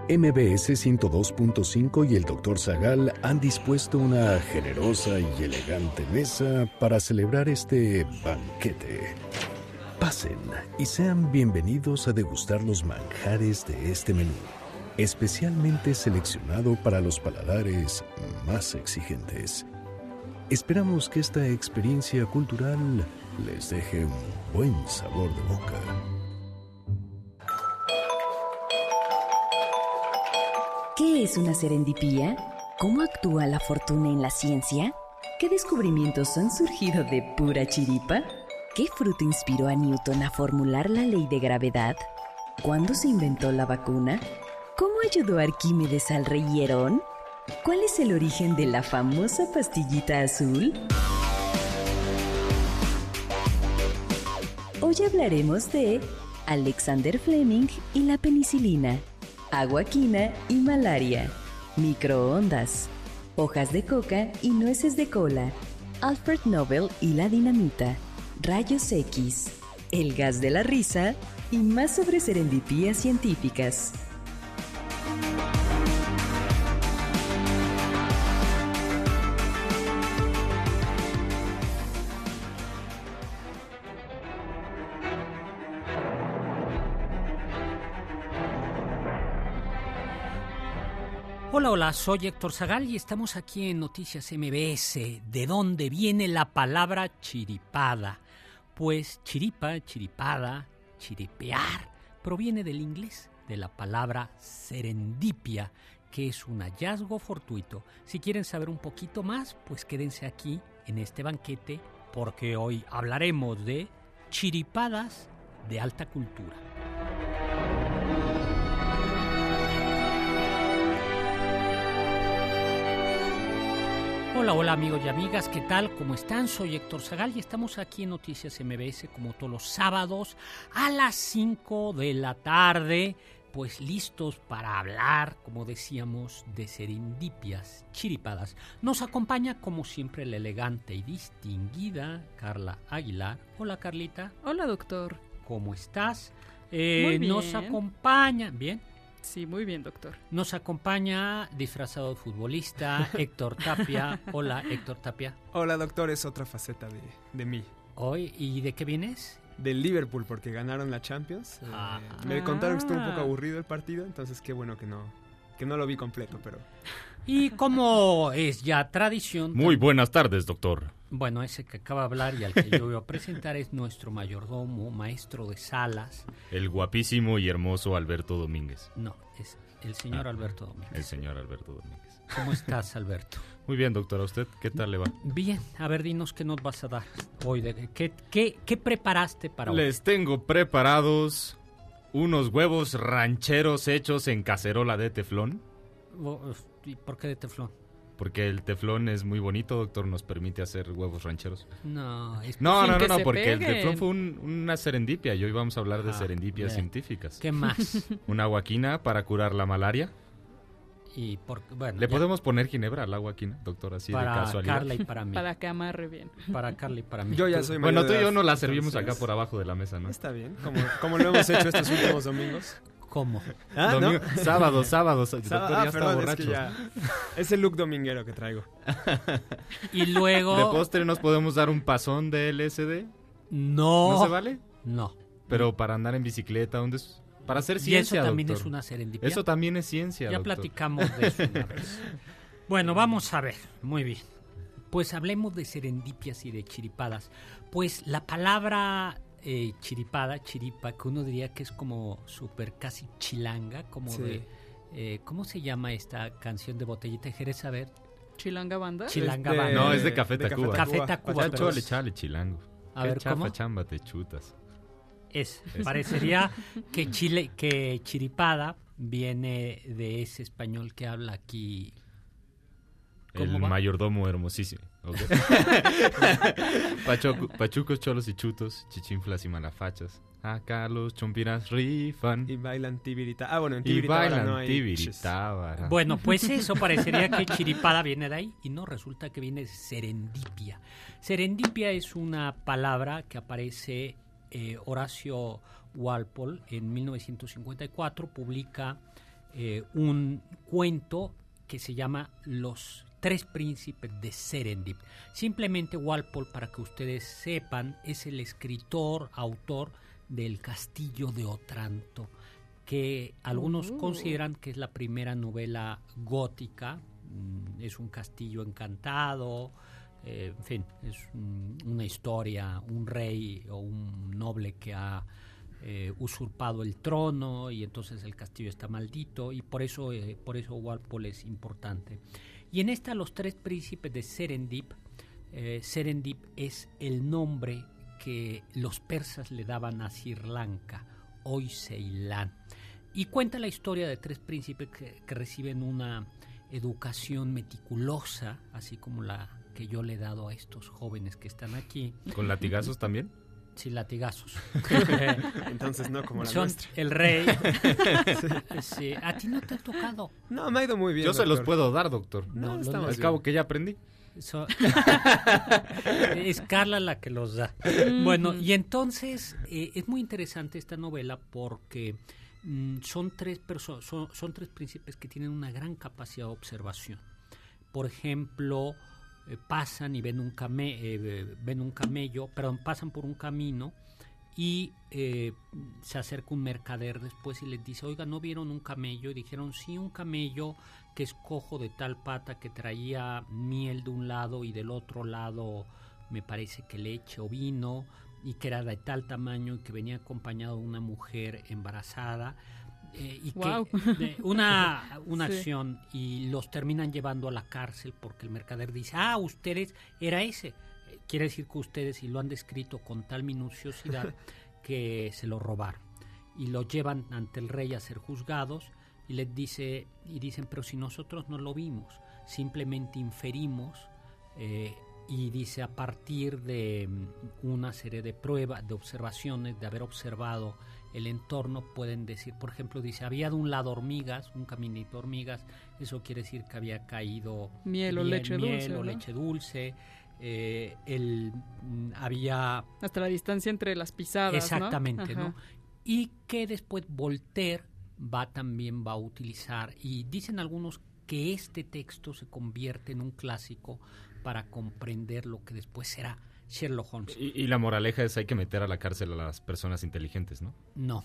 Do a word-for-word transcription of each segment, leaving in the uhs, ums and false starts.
M B S ciento dos punto cinco y el doctor Zagal han dispuesto una generosa y elegante mesa para celebrar este banquete. Pasen y sean bienvenidos a degustar los manjares de este menú, especialmente seleccionado para los paladares más exigentes. Esperamos que esta experiencia cultural les deje un buen sabor de boca. ¿Qué es una serendipia? ¿Cómo actúa la fortuna en la ciencia? ¿Qué descubrimientos han surgido de pura chiripa? ¿Qué fruto inspiró a Newton a formular la ley de gravedad? ¿Cuándo se inventó la vacuna? ¿Cómo ayudó Arquímedes al rey Hierón? ¿Cuál es el origen de la famosa pastillita azul? Hoy hablaremos de Alexander Fleming y la penicilina, agua quina y malaria, microondas, hojas de coca y nueces de cola, Alfred Nobel y la dinamita, rayos X, el gas de la risa y más sobre serendipías científicas. Hola, hola, soy Héctor Zagal y estamos aquí en Noticias M B S. ¿De dónde viene la palabra chiripada? Pues chiripa, chiripada, chiripear, proviene del inglés, de la palabra serendipia, que es un hallazgo fortuito. Si quieren saber un poquito más, pues quédense aquí en este banquete, porque hoy hablaremos de chiripadas de alta cultura. Hola, hola amigos y amigas, ¿qué tal? ¿Cómo están? Soy Héctor Zagal y estamos aquí en Noticias M B S como todos los sábados a las cinco de la tarde, pues listos para hablar, como decíamos, de serendipias, chiripadas. Nos acompaña como siempre la elegante y distinguida Carla Aguilar. Hola Carlita. Hola doctor. ¿Cómo estás? Eh, Muy bien. Nos acompaña, ¿bien? Sí, muy bien, doctor. Nos acompaña, disfrazado de futbolista, Héctor Tapia. Hola, Héctor Tapia. Hola, doctor, es otra faceta de, de mí. Hoy, ¿y de qué vienes? Del Liverpool, porque ganaron la Champions. Ah. Eh, me contaron que estuvo un poco aburrido el partido, entonces qué bueno que no, que no lo vi completo, pero... Y como es ya tradición... Muy buenas tardes, doctor. Bueno, ese que acaba de hablar y al que yo voy a presentar es nuestro mayordomo, maestro de salas. El guapísimo y hermoso Alberto Domínguez. No, es el señor ah, Alberto Domínguez. El señor Alberto Domínguez. ¿Cómo estás, Alberto? Muy bien, doctor. ¿A usted qué tal le va? Bien. A ver, dinos qué nos vas a dar hoy. De, ¿qué, qué, ¿Qué preparaste para hoy? Les tengo preparados unos huevos rancheros hechos en cacerola de teflón. ¿Y por qué de teflón? Porque el teflón es muy bonito, doctor, nos permite hacer huevos rancheros. No, es no, no, no, no, porque peguen. el teflón fue un, una serendipia y hoy vamos a hablar de ah, serendipias bien. científicas. ¿Qué más? Una agua quina para curar la malaria. Y por, bueno, ¿Le ya. podemos poner ginebra al agua quina, doctor, así para de casualidad? Para Carla y para mí. Para que amarre bien. Para Carla y para mí. Yo ya soy Bueno, tú y yo no la entonces... servimos acá por abajo de la mesa, ¿no? Está bien, como, como lo hemos hecho estos últimos domingos. ¿Cómo? ¿Ah, Domingo, no? Sábado, sábado, doctor, Sábado, ya ah, está perdón, borracho. Es, que ya... es el look dominguero que traigo. Y luego... ¿De postre nos podemos dar un pasón de L S D? No. ¿No se vale? No. Pero para andar en bicicleta, ¿dónde es? Para hacer ciencia, y eso también doctor. es una serendipia. Eso también es ciencia, Ya doctor. platicamos de eso una vez. Bueno, vamos a ver. Muy bien. Pues hablemos de serendipias y de chiripadas. Pues la palabra... Eh, chiripada, chiripa, que uno diría que es como súper casi chilanga, como sí. de, eh, ¿cómo se llama esta canción de Botellita de Jerez? A ver. ¿Chilanga Banda? Chilanga de, Banda. No, es de Café Tacuba. Café Tacuba. Pero chole, chale, chilango. A Qué ver, chafa, ¿cómo? chamba, te chutas. Es, es. Parecería que, chile, que chiripada viene de ese español que habla aquí. El va? mayordomo hermosísimo. Okay. Pachuco, pachucos, cholos y chutos, chichinflas y malafachas. Acá los chompiras rifan. Y bailan tibirita. Ah, bueno, en Y tibiritábara bailan no hay... tibiritábara. Bueno, pues eso parecería que chiripada viene de ahí y no, resulta que viene de serendipia. Serendipia es una palabra que aparece eh, Horacio Walpole en mil novecientos cincuenta y cuatro, publica eh, un cuento que se llama Los Tres Príncipes de Serendip. Simplemente Walpole, para que ustedes sepan, es el escritor, autor del Castillo de Otranto, que algunos uh. consideran que es la primera novela gótica. Mm, es un castillo encantado, eh, en fin, es un, una historia, un rey o un noble que ha eh, usurpado el trono y entonces el castillo está maldito, y por eso, eh, por eso Walpole es importante. Y en esta Los Tres Príncipes de Serendip, eh, Serendip es el nombre que los persas le daban a Sri Lanka, hoy Ceilán. Y cuenta la historia de tres príncipes que, que reciben una educación meticulosa, así como la que yo le he dado a estos jóvenes que están aquí. ¿Con latigazos también? Sí, latigazos. Entonces no como la Son nuestra. El rey. Sí. Sí. ¿A ti no te ha tocado? No, me ha ido muy bien. Yo se doctor. los puedo dar, doctor. No, No, estamos Al bien. cabo que ya aprendí. So, es Carla la que los da. Bueno, y entonces eh, es muy interesante esta novela porque mm, son tres perso- son, son tres príncipes que tienen una gran capacidad de observación. Por ejemplo, eh, pasan y ven un came- eh, ven un camello, perdón, pasan por un camino y eh, se acerca un mercader después y les dice, oiga, ¿no vieron un camello? Y dijeron, sí, un camello que es cojo de tal pata, que traía miel de un lado y del otro lado me parece que leche o vino, y que era de tal tamaño y que venía acompañado de una mujer embarazada, eh, y Wow. que de una, una Sí. acción, y los terminan llevando a la cárcel porque el mercader dice, ah, ustedes, era ese. Eh, Quiere decir que ustedes, y lo han descrito con tal minuciosidad, que se lo robaron. Y lo llevan ante el rey a ser juzgados, y les dice, y dicen, pero si nosotros no lo vimos, simplemente inferimos, eh, y dice, a partir de mm, una serie de pruebas, de observaciones, de haber observado el entorno, pueden decir, por ejemplo, dice, había de un lado hormigas, un caminito de hormigas, eso quiere decir que había caído Miel o leche miel dulce, o ¿no? leche dulce, eh, el, mm, había... Hasta la distancia entre las pisadas, Exactamente, ¿no? ¿no? Ajá. Y que después Voltaire va también va a utilizar, y dicen algunos que este texto se convierte en un clásico para comprender lo que después será Sherlock Holmes. Y, y la moraleja es hay que meter a la cárcel a las personas inteligentes, ¿no? No.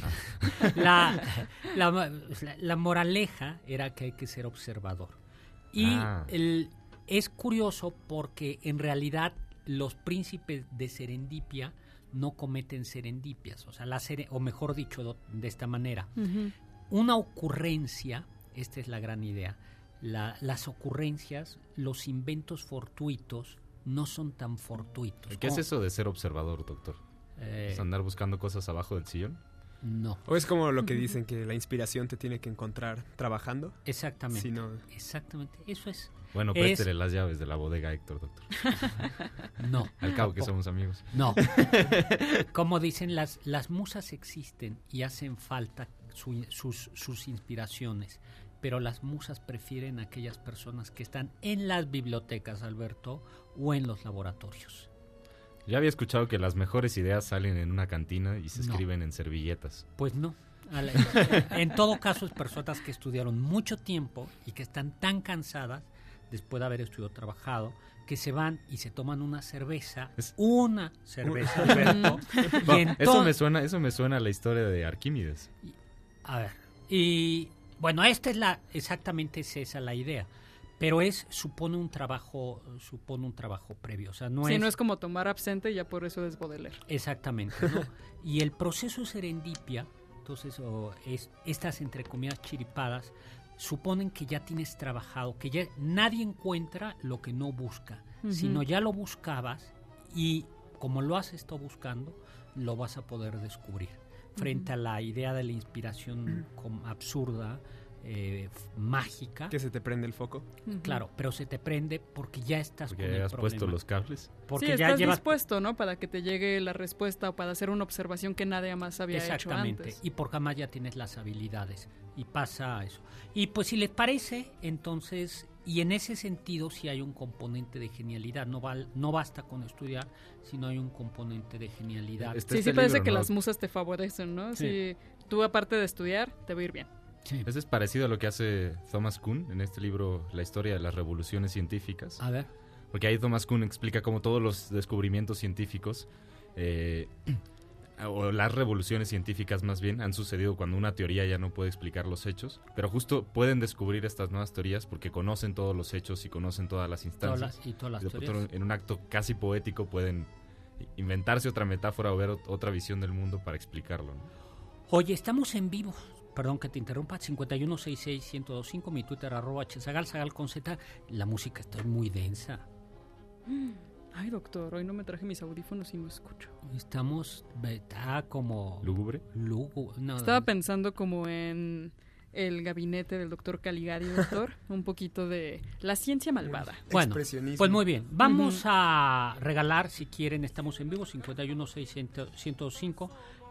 La, la, la, la moraleja era que hay que ser observador. Y Ah. el, es curioso porque en realidad los príncipes de Serendipia no cometen serendipias, o sea, la sere- o mejor dicho do- de esta manera, Ujú. una ocurrencia, esta es la gran idea, la- las ocurrencias, los inventos fortuitos no son tan fortuitos. ¿Qué es como- eso de ser observador, doctor? Eh, ¿Es andar buscando cosas abajo del sillón? no, O es como lo que dicen que la inspiración te tiene que encontrar trabajando. exactamente. Si no, Exactamente, eso es. Bueno, Es- préstele las llaves de la bodega a Héctor, doctor. No. Al cabo que tampoco. somos amigos. No. Como dicen, las, las musas existen y hacen falta su- sus, sus inspiraciones, pero las musas prefieren aquellas personas que están en las bibliotecas, Alberto, o en los laboratorios. Ya había escuchado que las mejores ideas salen en una cantina y se No. escriben en servilletas. Pues no. A la- En todo caso, es personas que estudiaron mucho tiempo y que están tan cansadas después de haber estudiado, trabajado, que se van y se toman una cerveza, Es- una cerveza, Alberto. y No, en eso to- me suena, eso me suena a la historia de Arquímedes. A ver, y bueno, esta es la, exactamente es esa la idea, pero es, supone un trabajo, supone un trabajo previo, o sea, no Sí, es... no es como tomar absente y ya por eso es Baudelaire. Exactamente, ¿no? Y el proceso de serendipia, entonces, o es, estas entre comillas chiripadas, suponen que ya tienes trabajado, que ya nadie encuentra lo que no busca, Ujú. sino ya lo buscabas y como lo has estado buscando, lo vas a poder descubrir. Frente a la idea de la inspiración com- absurda, eh, f- mágica, que se te prende el foco. Ujú. claro, pero se te prende porque ya estás con Porque el has problema. puesto los cables. Porque sí, ya estás llevas dispuesto, ¿no? Para que te llegue la respuesta o para hacer una observación que nadie más había hecho Exactamente, antes. y por jamás ya tienes las habilidades y pasa eso. Y pues si les parece, entonces, y en ese sentido sí hay un componente de genialidad, no, val- no basta con estudiar, sino hay un componente de genialidad. Este- Sí, este sí parece libro, que ¿no? las musas te favorecen, ¿no? Sí. Si tú aparte de estudiar, te va a ir bien. Sí. Ese es parecido a lo que hace Thomas Kuhn en este libro, La historia de las revoluciones científicas. A ver. Porque ahí Thomas Kuhn explica cómo todos los descubrimientos científicos, eh, o las revoluciones científicas más bien, han sucedido cuando una teoría ya no puede explicar los hechos, pero justo pueden descubrir estas nuevas teorías porque conocen todos los hechos y conocen todas las instancias. Todas las, y todas las y de teorías. En un acto casi poético pueden inventarse otra metáfora o ver ot- otra visión del mundo para explicarlo, ¿no? Oye, estamos en vivo. Perdón que te interrumpa. cincuenta y uno sesenta y seis, ciento veinticinco, mi Twitter arroba hzagal, zagal con Z. La música está muy densa. Ay, doctor, hoy no me traje mis audífonos y no escucho. Estamos, está como... ¿Lúgubre? Lúgubre. No, Estaba pensando como en el gabinete del doctor Caligari, doctor. Un poquito de la ciencia malvada. Bueno, Expresionismo. pues muy bien. Vamos uh-huh. a regalar, si quieren, estamos en vivo, cincuenta y uno seiscientos, ciento cinco.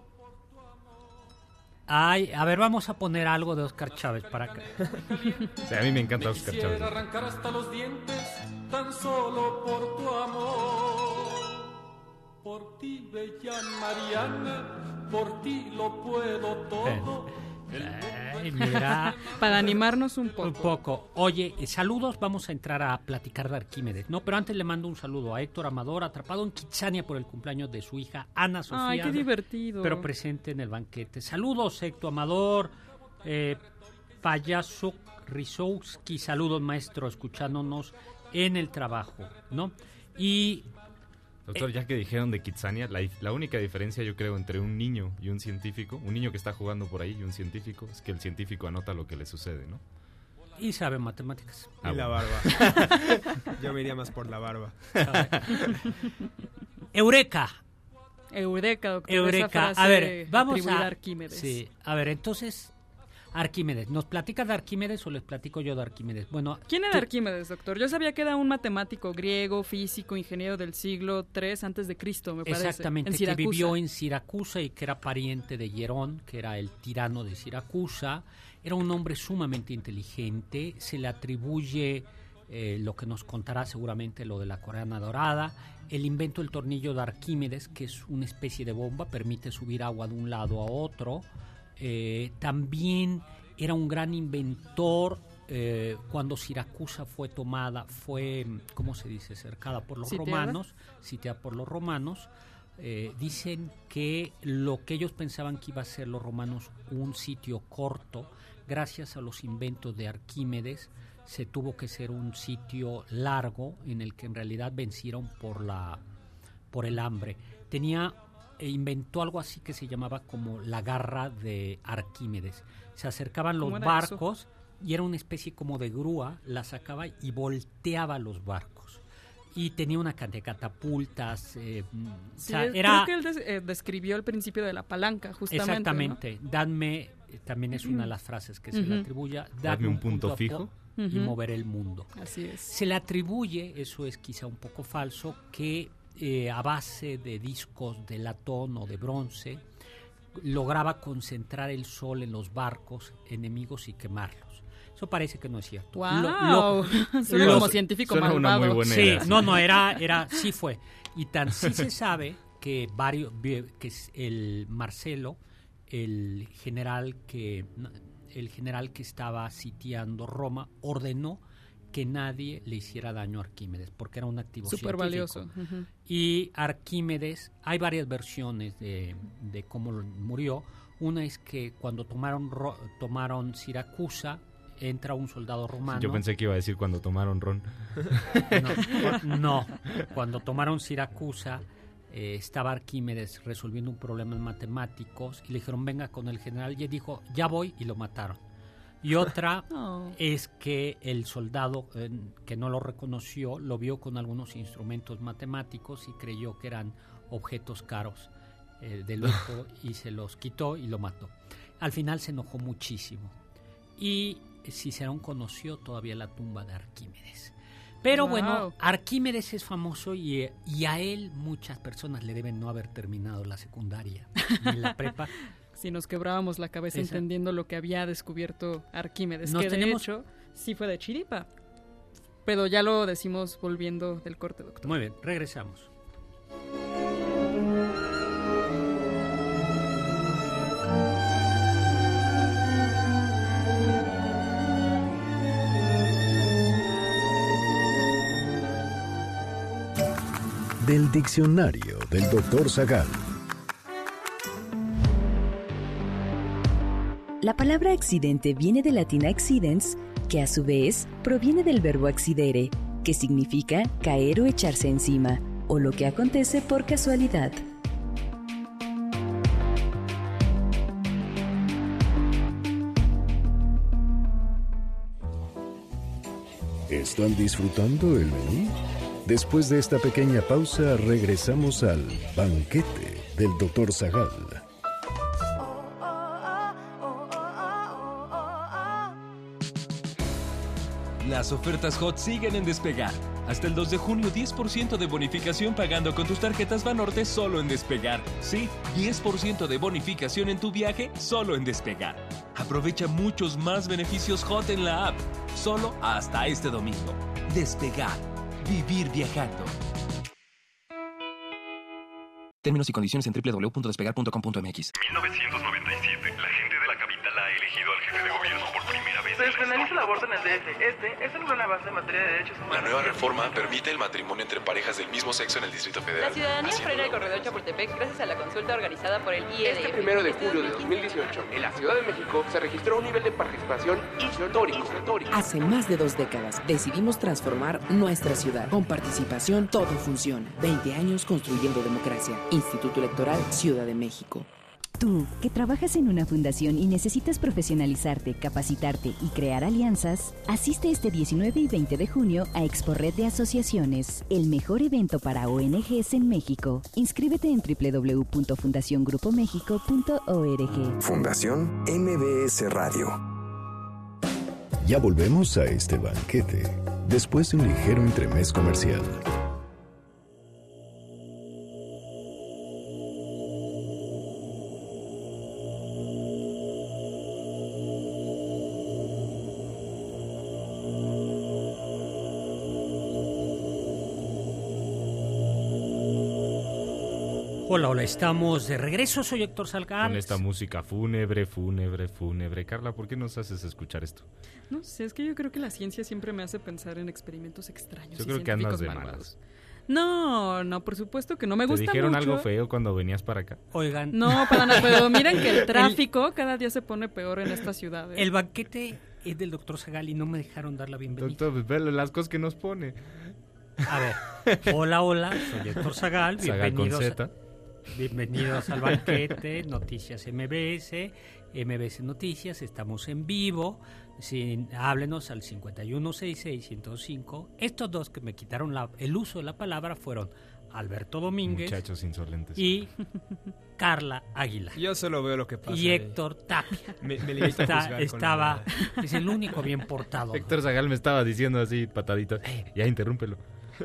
Ay, a ver, vamos a poner algo de Oscar Chávez para acá. Sí, a mí me encanta Oscar Chávez. Quisiera arrancar hasta los dientes tan solo por tu amor. Por ti, bella Mariana, por ti lo puedo todo. Ay, mira. Para animarnos un poco. Un poco. Oye, eh, saludos, vamos a entrar a platicar de Arquímedes, ¿no? Pero antes le mando un saludo a Héctor Amador, atrapado en Kitsania por el cumpleaños de su hija Ana Sofía. Ay, qué divertido. Pero presente en el banquete. Saludos, Héctor Amador, eh, Payaso Rizowski, saludos, maestro, escuchándonos en el trabajo, ¿no? Y... Doctor, ya que dijeron de Kitsania, la, la única diferencia yo creo entre un niño y un científico, un niño que está jugando por ahí y un científico, es que el científico anota lo que le sucede, ¿no? Y sabe matemáticas. Y Ah, la bueno. barba. Yo me iría más por la barba. Eureka. Eureka, doctor. Eureka. Esa frase A ver, vamos atribuida a... Arquímedes. Sí, a ver, entonces... Arquímedes, ¿nos platicas de Arquímedes o les platico yo de Arquímedes? Bueno, ¿Quién era tú- Arquímedes, doctor? Yo sabía que era un matemático griego, físico, ingeniero del siglo tres antes de Cristo, me parece. Exactamente, en que Siracusa. vivió en Siracusa y que era pariente de Hierón, que era el tirano de Siracusa. Era un hombre sumamente inteligente, se le atribuye eh, lo que nos contará seguramente lo de la corona dorada, el invento del tornillo de Arquímedes, que es una especie de bomba, permite subir agua de un lado a otro. Eh, también era un gran inventor. Eh, cuando Siracusa fue tomada, fue, ¿cómo se dice?, cercada por los ¿Sitiada? romanos, sitiada por los romanos. Eh, dicen que lo que ellos pensaban que iba a ser los romanos un sitio corto, gracias a los inventos de Arquímedes, se tuvo que ser un sitio largo en el que en realidad vencieron por la por el hambre. Tenía e inventó algo así que se llamaba como la garra de Arquímedes. Se acercaban los ¿Cómo era barcos y era una especie como de grúa, la sacaba y volteaba los barcos. Y tenía una cantidad de catapultas. Eh, o Sí, sea, es- era... Creo que él des- eh, describió el principio de la palanca, justamente. Exactamente. Dadme, eh, también es una de las frases que se le Ujú. atribuye. Dadme un punto a fijo. po- y Ujú. mover el mundo. ¿no? Así es. Se le atribuye, eso es quizá un poco falso, que eh, a base de discos de latón o de bronce lograba concentrar el sol en los barcos enemigos y quemarlos. Eso parece que no es cierto. ¡Wow! Lo- lo- Suena lo- como científico suena una malvado. muy buena Sí, idea, sí. no, no, era, era, sí fue. Y tan sí se sabe que varios, que es el Marcelo, el general que, el general que estaba sitiando Roma, ordenó que nadie le hiciera daño a Arquímedes, porque era un activo Súper científico. valioso. Ujú. Y Arquímedes, hay varias versiones de, de cómo murió. Una es que cuando tomaron, Ro- tomaron Siracusa, entra un soldado romano. Yo pensé que iba a decir cuando tomaron ron. No, no. Cuando tomaron Siracusa, eh, estaba Arquímedes resolviendo un problema en matemáticos y le dijeron, venga con el general, y él dijo, ya voy, y lo mataron. Y otra Oh. es que el soldado, eh, que no lo reconoció, lo vio con algunos instrumentos matemáticos y creyó que eran objetos caros eh, de lujo y se los quitó y lo mató. Al final se enojó muchísimo. Y Cicerón conoció todavía la tumba de Arquímedes. Pero Wow. bueno, Arquímedes es famoso y, y a él muchas personas le deben no haber terminado la secundaria ni la prepa. Si nos quebrábamos la cabeza Esa. entendiendo lo que había descubierto Arquímedes, Nos que tenemos- de hecho sí fue de chiripa. Pero ya lo decimos volviendo del corte, doctor. Muy bien, regresamos. del diccionario del doctor Zagal. La palabra accidente viene del latín accidens, que a su vez proviene del verbo accidere, que significa caer o echarse encima, o lo que acontece por casualidad. ¿Están disfrutando el menú? Después de esta pequeña pausa, regresamos al banquete del doctor Zagal. Las ofertas Hot siguen en Despegar. Hasta el dos de junio, diez por ciento de bonificación pagando con tus tarjetas Banorte solo en Despegar. Sí, diez por ciento de bonificación en tu viaje solo en Despegar. Aprovecha muchos más beneficios Hot en la app. Solo hasta este domingo. Despegar. Vivir viajando. Términos y condiciones en doble u doble u doble u punto despegar punto com punto m x. mil novecientos noventa y siete, la gente de la capital ha elegido al jefe de gobierno por primera vez. Se despenaliza el aborto en el D F. Este es el gran avance en materia de derechos humanos. La nueva reforma permite el matrimonio entre parejas del mismo sexo en el Distrito Federal. La ciudadanía frena el corredor Chapultepec gracias a la consulta organizada por el I E D F. Este primero de julio de dos mil dieciocho, en la Ciudad de México, se registró un nivel de participación histórico. Hace más de dos décadas decidimos transformar nuestra ciudad. Con participación todo funciona. veinte años construyendo democracia. Instituto Electoral Ciudad de México. Tú, que trabajas en una fundación y necesitas profesionalizarte, capacitarte y crear alianzas, asiste este diecinueve y veinte de junio a Expo Red de Asociaciones, el mejor evento para O N Ges en México. Inscríbete en doble u doble u doble u punto fundación grupo méxico punto org. Fundación M B S Radio. Ya volvemos a este banquete, después de un ligero entremés comercial. Hola, hola, estamos de regreso, soy Héctor Zagal. Con esta música fúnebre, fúnebre, fúnebre. Carla, ¿por qué nos haces escuchar esto? No sé, es que yo creo que la ciencia siempre me hace pensar en experimentos extraños. Yo y creo que andas de malvados. malas. No, no, por supuesto que no me ¿Te gusta dijeron mucho. algo feo cuando venías para acá? Oigan. No, para nada, pero miren que el tráfico cada día se pone peor en esta ciudad. ¿eh? El banquete es del doctor Zagal y no me dejaron dar la bienvenida. Doctor, pues, ve las cosas que nos pone. A ver, hola, hola, soy Héctor Zagal. Zagal con Bienvenidos, Z. a, bienvenidos al banquete, Noticias M B S, M B S Noticias, estamos en vivo. Sí, háblenos al cincuenta y uno sesenta y seis, ciento cinco. Estos dos que me quitaron la, el uso de la palabra fueron Alberto Domínguez. Muchachos insolentes. Y Carla Águila. Yo solo veo lo que pasa. Y Héctor Tapia. Me, me limito a juzgar Estaba, con es el único bien portado. Héctor Zagal me estaba diciendo así, patadita. Eh, ya interrúmpelo.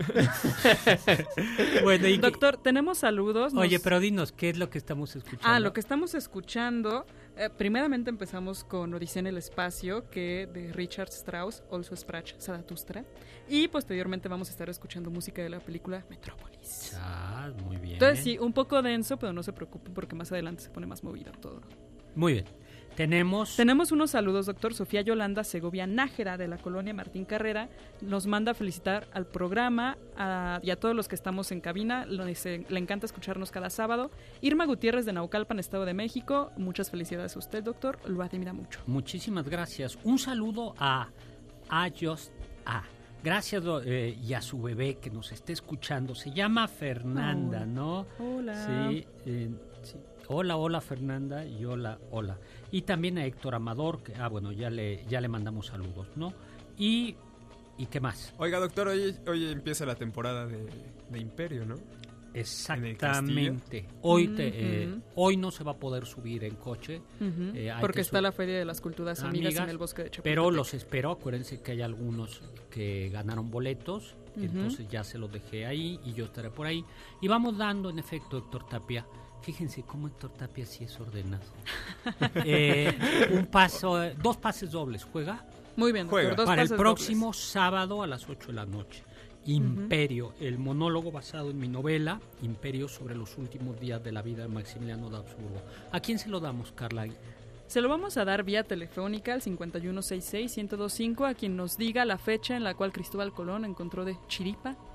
Bueno, y doctor, que... tenemos saludos. Oye, nos... pero dinos, ¿qué es lo que estamos escuchando? Ah, lo que estamos escuchando, eh, primeramente empezamos con Odisea en el espacio, que de Richard Strauss, Also Sprach Zarathustra, y posteriormente vamos a estar escuchando música de la película Metrópolis. Ah, muy bien. Entonces sí, un poco denso, pero no se preocupen porque más adelante se pone más movido todo. Muy bien. Tenemos... Tenemos unos saludos, doctor. Sofía Yolanda Segovia Nájera, de la colonia Martín Carrera, nos manda a felicitar al programa a, y a todos los que estamos en cabina. Lo dice, le encanta escucharnos cada sábado. Irma Gutiérrez de Naucalpan, Estado de México. Muchas felicidades a usted, doctor. Lo admira mucho. Muchísimas gracias. Un saludo a A Just A. Gracias eh, y a su bebé que nos esté escuchando. Se llama Fernanda, oh, ¿no? Hola. Sí, eh, sí. Hola, hola Fernanda y hola, hola. Y también a Héctor Amador, que, ah, bueno, ya le ya le mandamos saludos, ¿no? Y, ¿y qué más? Oiga, doctor, hoy, hoy empieza la temporada de, de Imperio, ¿no? Exactamente. Hoy te, uh-huh. eh, hoy no se va a poder subir en coche. Uh-huh. Eh, Porque está la Feria de las Culturas Amigas, Amigas en el Bosque de Chapultepec. Pero los espero, acuérdense que hay algunos que ganaron boletos, uh-huh. entonces ya se los dejé ahí y yo estaré por ahí. Y vamos dando, en efecto, Héctor Tapia. Fíjense cómo Héctor Tapia sí es ordenado. eh, un paso, dos pases dobles. ¿Juega? Muy bien, Juega. Dos Para pases el próximo dobles. sábado a las ocho de la noche. Imperio, uh-huh. el monólogo basado en mi novela, Imperio, sobre los últimos días de la vida de Maximiliano de Habsburgo. ¿A quién se lo damos, Carla? Se lo vamos a dar vía telefónica al cincuenta y uno sesenta y seis, ciento veinticinco a quien nos diga la fecha en la cual Cristóbal Colón encontró de chiripa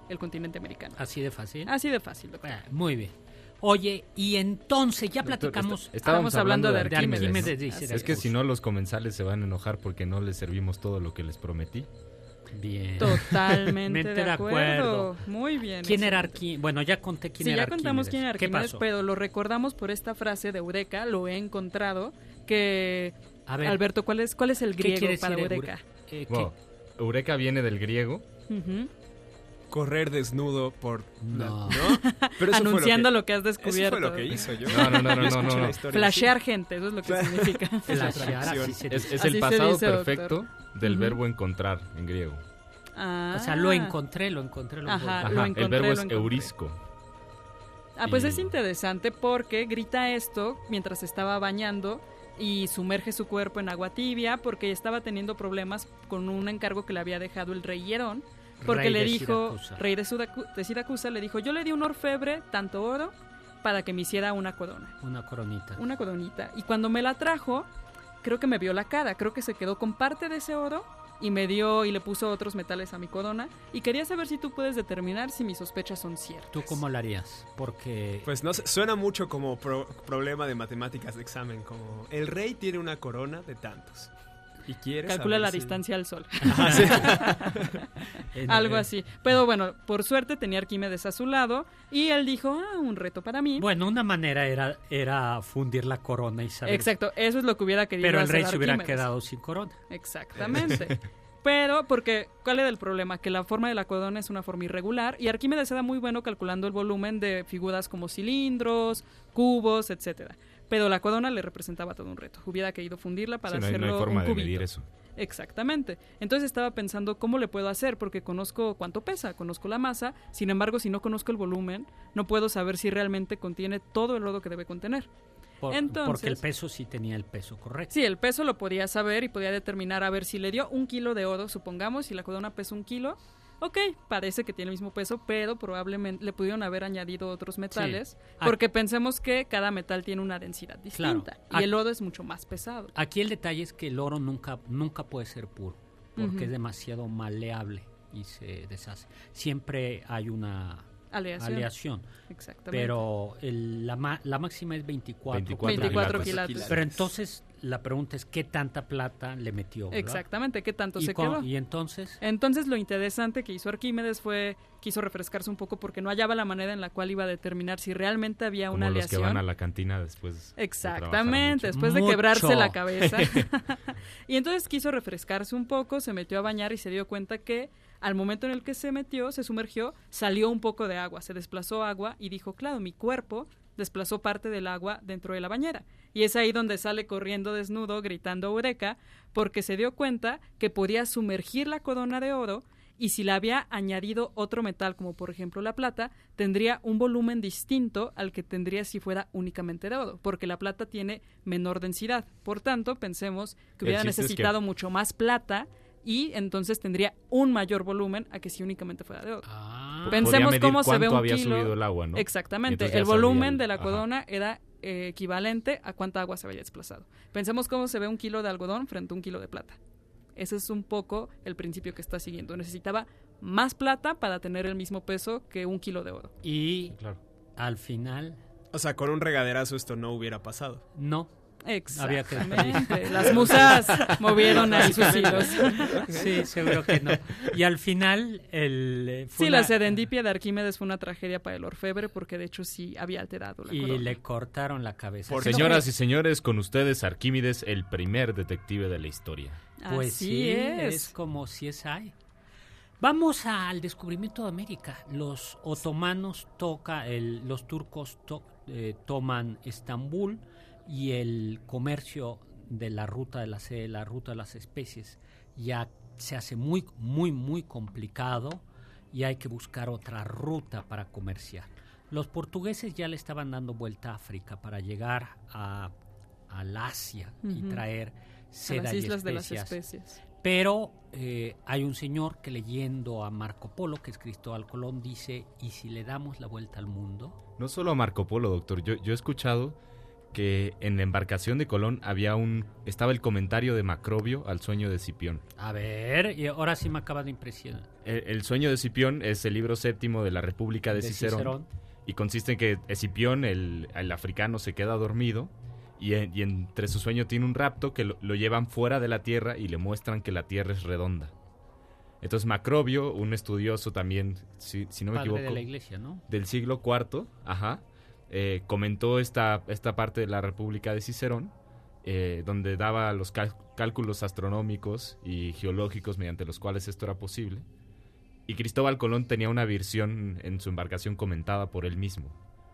el continente americano. ¿Así de fácil? Así de fácil, doctor. Bueno, muy bien. Oye, y entonces ya platicamos... Doctor, estábamos hablando, hablando de Arquímedes. De Arquímedes, ¿no? Es que si no, los comensales se van a enojar porque no les servimos todo lo que les prometí. Bien. Totalmente de, de acuerdo. acuerdo. Muy bien. ¿Quién era Arquímedes? Bueno, ya conté quién sí, era Arquímedes. Sí, ya contamos quién era Arquímedes, pero lo recordamos por esta frase de Eureka, lo he encontrado, que... A ver, Alberto, ¿cuál es, cuál es el griego para Eureka? Eh, wow. Eureka viene del griego. Uh-huh. Correr desnudo por... No. ¿no? Pero eso anunciando fue lo, que, lo que has descubierto. Eso fue lo que hizo yo. No, no, no, no, no, no, no. Flashear gente, eso es lo que significa. Flashear, así se es, es el pasado dice, perfecto doctor. del uh-huh. verbo encontrar en griego. Ah. O sea, lo encontré, lo encontré, lo encontré. Ajá, Ajá. Lo encontré, el verbo lo es encontré. eurisco. Ah, pues y... es interesante porque grita esto mientras estaba bañando y sumerge su cuerpo en agua tibia porque estaba teniendo problemas con un encargo que le había dejado el rey Hierón. Porque rey le de dijo, Siracusa. rey de, Sudacu- de Siracusa, le dijo, yo le di un orfebre, tanto oro, para que me hiciera una corona. Una coronita. Una coronita. Y cuando me la trajo, creo que me vio la cara, creo que se quedó con parte de ese oro y me dio y le puso otros metales a mi corona. Y quería saber si tú puedes determinar si mis sospechas son ciertas. ¿Tú cómo lo harías? Porque... Pues no sé, suena mucho como pro- problema de matemáticas de examen, como el rey tiene una corona de tantos. Y quiere calcula la si... distancia al sol. Ajá, sí. Algo así. Pero bueno, por suerte tenía Arquímedes a su lado y él dijo, ah, un reto para mí. Bueno, una manera era, era fundir la corona y saber... Exacto, eso es lo que hubiera querido Pero el hacer rey se hubiera Arquímedes. quedado sin corona. Exactamente. Pero, porque, ¿cuál era el problema? Que la forma de la corona es una forma irregular y Arquímedes era muy bueno calculando el volumen de figuras como cilindros, cubos, etcétera. Pero la corona le representaba todo un reto. Hubiera querido fundirla para sí, no hay, hacerlo no hay forma un de cubito. medir eso. Exactamente. Entonces estaba pensando cómo le puedo hacer, porque conozco cuánto pesa, conozco la masa, sin embargo, si no conozco el volumen, no puedo saber si realmente contiene todo el oro que debe contener. Por, Entonces, porque el peso sí tenía el peso correcto. Sí, el peso lo podía saber y podía determinar a ver si le dio un kilo de oro, supongamos, si la corona pesa un kilo. Ok, parece que tiene el mismo peso, pero probablemente le pudieron haber añadido otros metales, sí. porque pensemos que cada metal tiene una densidad distinta, claro. y el oro es mucho más pesado. Aquí el detalle es que el oro nunca, nunca puede ser puro, porque Ujú. es demasiado maleable y se deshace. Siempre hay una Aleación. aleación. Exactamente. Pero el, la, ma- la máxima es veinticuatro, veinticuatro quilates. quilates. Pero entonces la pregunta es, ¿qué tanta plata le metió? ¿verdad? Exactamente, ¿qué tanto ¿Y se con- quedó? Y entonces... Entonces lo interesante que hizo Arquímedes fue, quiso refrescarse un poco porque no hallaba la manera en la cual iba a determinar si realmente había Como una los aleación. que van a la cantina después. Exactamente, de después de Mucho. quebrarse la cabeza. Y entonces quiso refrescarse un poco, se metió a bañar y se dio cuenta que al momento en el que se metió, se sumergió, salió un poco de agua, se desplazó agua y dijo, claro, mi cuerpo desplazó parte del agua dentro de la bañera. Y es ahí donde sale corriendo desnudo, gritando Eureka, porque se dio cuenta que podía sumergir la corona de oro y si le había añadido otro metal, como por ejemplo la plata, tendría un volumen distinto al que tendría si fuera únicamente de oro, porque la plata tiene menor densidad. Por tanto, pensemos que hubiera El chiste es necesitado que- mucho más plata y entonces tendría un mayor volumen a que si únicamente fuera de oro. Ah, Pensemos medir cómo se ve cuánto un había kilo. subido el agua, ¿no? Exactamente. Y entonces ya El sabía volumen el- de la ajá. corona era eh, equivalente a cuánta agua se había desplazado. Pensemos cómo se ve un kilo de algodón frente a un kilo de plata. Ese es un poco el principio que está siguiendo. Necesitaba más plata para tener el mismo peso que un kilo de oro. Y Claro. al final, O sea, con un regaderazo esto no hubiera pasado. no. Había que Exactamente. Las musas movieron ahí sus hilos. Sí, seguro que no. Y al final, el... eh, fue Sí, una- la serendipia de Arquímedes fue una tragedia para el orfebre porque de hecho sí había alterado la Y corona. le cortaron la cabeza. Por Sí, no, Señoras y señores, con ustedes Arquímedes, el primer detective de la historia. Pues Así sí, es. es como si es hay. Vamos al descubrimiento de América. Los otomanos toca, el, los turcos to- eh, toman Estambul y el comercio de la ruta de la seda, la ruta de las especies ya se hace muy, muy, muy complicado y hay que buscar otra ruta para comerciar. Los portugueses ya le estaban dando vuelta a África para llegar a al Asia y Ujú. traer A seda las y islas de las especias. especies. Pero eh, hay un señor que leyendo a Marco Polo, que es Cristóbal Colón, dice, ¿y si le damos la vuelta al mundo? No solo a Marco Polo, doctor. Yo, yo he escuchado que en la embarcación de Colón había un estaba el comentario de Macrobio al sueño de Escipión. A ver, y ahora sí me acaba de impresionar. El, el sueño de Escipión es el libro séptimo de la República de, De Cicerón, Cicerón. y consiste en que Escipión, el, el africano, se queda dormido y, en, y entre su sueño tiene un rapto que lo, lo llevan fuera de la Tierra y le muestran que la Tierra es redonda. Entonces Macrobio, un estudioso también, si, si no me Padre equivoco, de la iglesia, ¿no? del siglo cuarto, ajá, eh, comentó esta, esta parte de la República de Cicerón, eh, donde daba los cal- cálculos astronómicos y geológicos mediante los cuales esto era posible. Y Cristóbal Colón tenía una versión en su embarcación comentada por él mismo.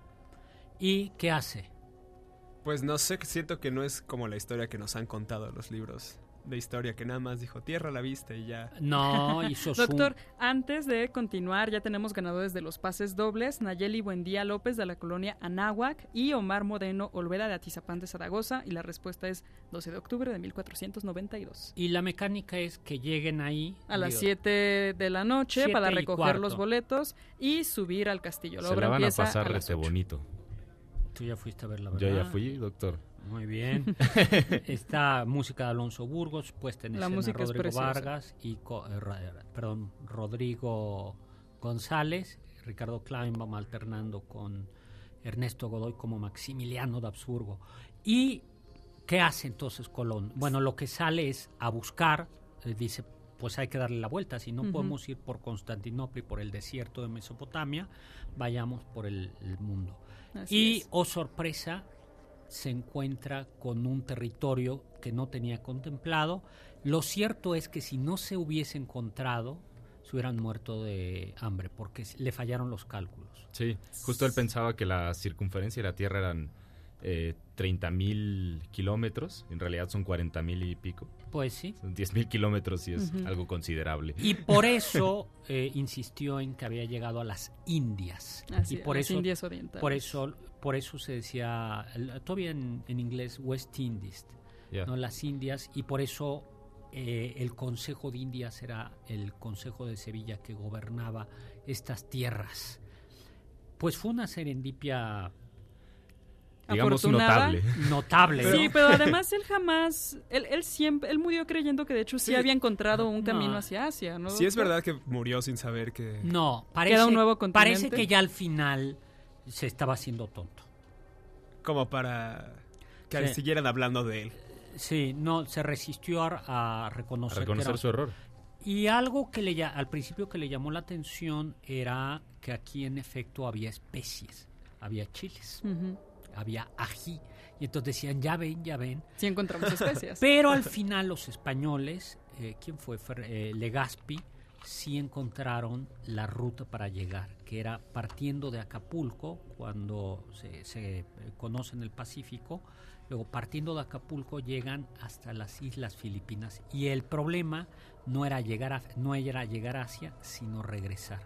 ¿Y qué hace? Pues no sé, siento que no es como la historia que nos han contado los libros de historia, que nada más dijo tierra a la vista y ya. No, hizo su... Doctor, antes de continuar, ya tenemos ganadores de los pases dobles: Nayeli Buendía López de la colonia Anáhuac y Omar Moreno Olvera de Atizapán de Zaragoza, y la respuesta es doce de octubre de mil cuatrocientos noventa y dos. Y la mecánica es que lleguen ahí A las digo, siete de la noche siete para y recoger cuarto. los boletos y subir al castillo. La Se obra la van a empieza pasar a las rete ocho. bonito. Tú ya fuiste a verla, Yo ¿verdad? ya fui, doctor. Muy bien. Está música de Alonso Burgos, puesta en La escena música es Rodrigo preciosa. Vargas y co- eh, ra- perdón, Rodrigo González, Ricardo Kleinbaum alternando con Ernesto Godoy como Maximiliano de Habsburgo. ¿Y qué hace entonces Colón? Bueno, lo que sale es a buscar, eh, dice, pues hay que darle la vuelta, si no Ujú. podemos ir por Constantinopla y por el desierto de Mesopotamia, vayamos por el, el mundo. Así Y, es. oh sorpresa, se encuentra con un territorio que no tenía contemplado. Lo cierto es que si no se hubiese encontrado, se hubieran muerto de hambre, porque le fallaron los cálculos. Sí, justo él pensaba que la circunferencia de la Tierra eran eh, treinta mil kilómetros, en realidad son cuarenta mil y pico. Pues sí. Son diez mil kilómetros y es Ujú. algo considerable. Y por eso eh, insistió en que había llegado a las Indias. Así, y por a las eso, Indias orientales. Por eso, por eso se decía, el- todavía en, en inglés, West Indies, Yeah. ¿no? Las Indias, y por eso eh, el Consejo de Indias era el Consejo de Sevilla que gobernaba estas tierras. Pues fue una serendipia, digamos, afortunada. notable. notable. Sí, ¿no? pero además él jamás, él, él siempre, él murió creyendo que de hecho sí, Sí. había encontrado un No. camino hacia Asia, ¿no? Sí es doctor? verdad que murió sin saber que... No, parece, ¿Queda un nuevo continente? parece que ya al final se estaba haciendo tonto. Como para que Sí. siguieran hablando de él. Sí, no, se resistió a, a reconocer, A reconocer que era- su error. Y algo que le ya- al principio que le llamó la atención era que aquí en efecto había especies, había chiles, Ujú. había ají, y entonces decían, ya ven, ya ven. Sí encontramos especias. Pero al final los españoles, eh, ¿quién fue? Fer- eh, Legazpi, sí encontraron la ruta para llegar, que era partiendo de Acapulco, cuando se, se eh, conocen el Pacífico, luego partiendo de Acapulco llegan hasta las Islas Filipinas, y el problema no era llegar a, no era llegar a Asia, sino regresar,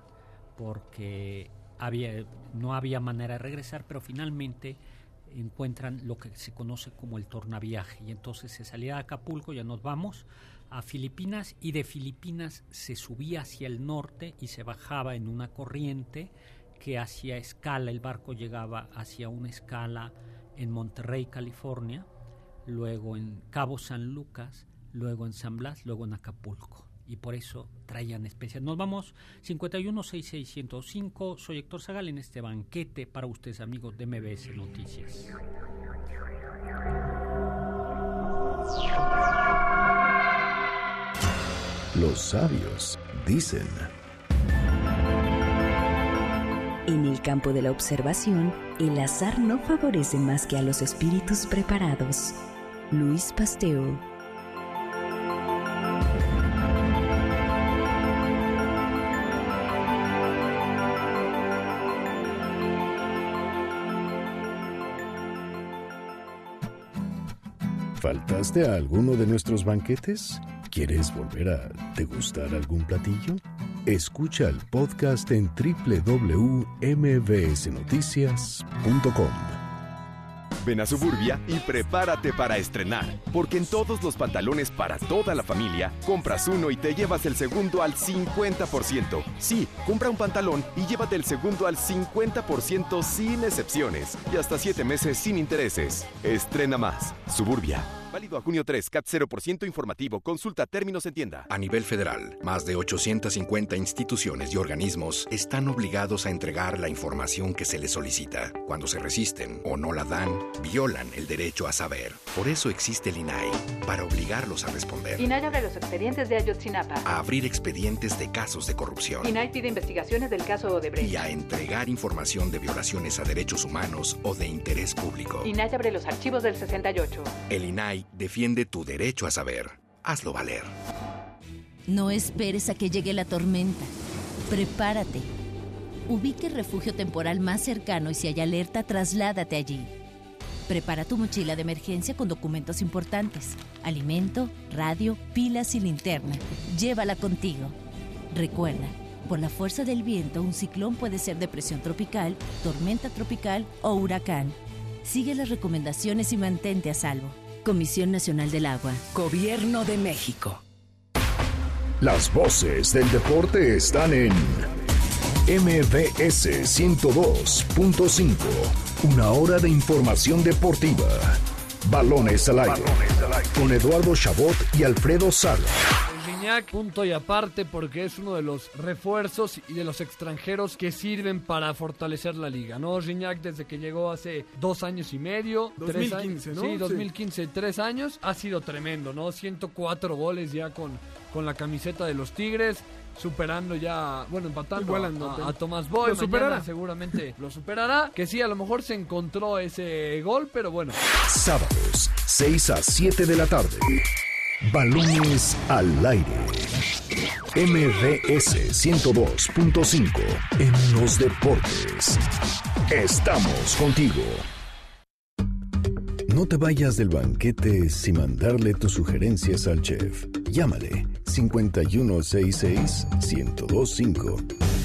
porque había, no había manera de regresar, pero finalmente encuentran lo que se conoce como el tornaviaje, y entonces se salía de Acapulco, ya nos vamos a Filipinas, y de Filipinas se subía hacia el norte y se bajaba en una corriente que hacía escala, el barco llegaba hacia una escala en Monterrey, California, luego en Cabo San Lucas, luego en San Blas, luego en Acapulco, y por eso traían especias. Nos vamos cincuenta y uno sesenta y seis ciento cinco. Soy Héctor Zagal en este banquete para ustedes, amigos de M B S Noticias. Los sabios dicen: En el campo de la observación, el azar no favorece más que a los espíritus preparados. Luis Pasteur. ¿Faltaste a alguno de nuestros banquetes? ¿Quieres volver a degustar algún platillo? Escucha el podcast en doble u doble u doble u punto m b s noticias punto com. Ven a Suburbia y prepárate para estrenar, porque en todos los pantalones para toda la familia, compras uno y te llevas el segundo al cincuenta por ciento. Sí, compra un pantalón y llévate el segundo al cincuenta por ciento sin excepciones y hasta siete meses sin intereses. Estrena más. Suburbia. Válido a junio tres, C A T cero por ciento informativo. Consulta términos en tienda. A nivel federal, más de ochocientas cincuenta instituciones y organismos están obligados a entregar la información que se les solicita. Cuando se resisten o no la dan, violan el derecho a saber. Por eso existe el I N A I, para obligarlos a responder. I N A I abre los expedientes de Ayotzinapa. A abrir expedientes de casos de corrupción. I N A I pide investigaciones del caso Odebrecht. Y a entregar información de violaciones a derechos humanos o de interés público. I N A I abre los archivos del sesenta y ocho. El I N A I defiende tu derecho a saber. Hazlo valer. No esperes a que llegue la tormenta. Prepárate. Ubique el refugio temporal más cercano y si hay alerta, trasládate allí. Prepara tu mochila de emergencia con documentos importantes. Alimento, radio, pilas y linterna. Llévala contigo. Recuerda, por la fuerza del viento, un ciclón puede ser depresión tropical, tormenta tropical o huracán. Sigue las recomendaciones y mantente a salvo. Comisión Nacional del Agua. Gobierno de México. Las voces del deporte están en M B S ciento dos punto cinco. Una hora de información deportiva. Balones al aire. Con Eduardo Chabot y Alfredo Sala. Gignac, punto y aparte, porque es uno de los refuerzos y de los extranjeros que sirven para fortalecer la liga, ¿no? Gignac, desde que llegó hace dos años y medio, dos mil quince, tres años, ¿no? Sí, dos mil quince, sí. tres años, ha sido tremendo, ¿no? ciento cuatro goles ya con, con la camiseta de los Tigres, superando ya, bueno, empatando a, a, a Tomás Boy. Lo superará. Seguramente lo superará, que sí, a lo mejor se encontró ese gol, pero bueno. Sábados, seis a siete de la tarde. Balones al aire. M B S ciento dos punto cinco en los deportes. Estamos contigo. No te vayas del banquete sin mandarle tus sugerencias al chef. Llámale cincuenta y uno sesenta y seis, ciento veinticinco.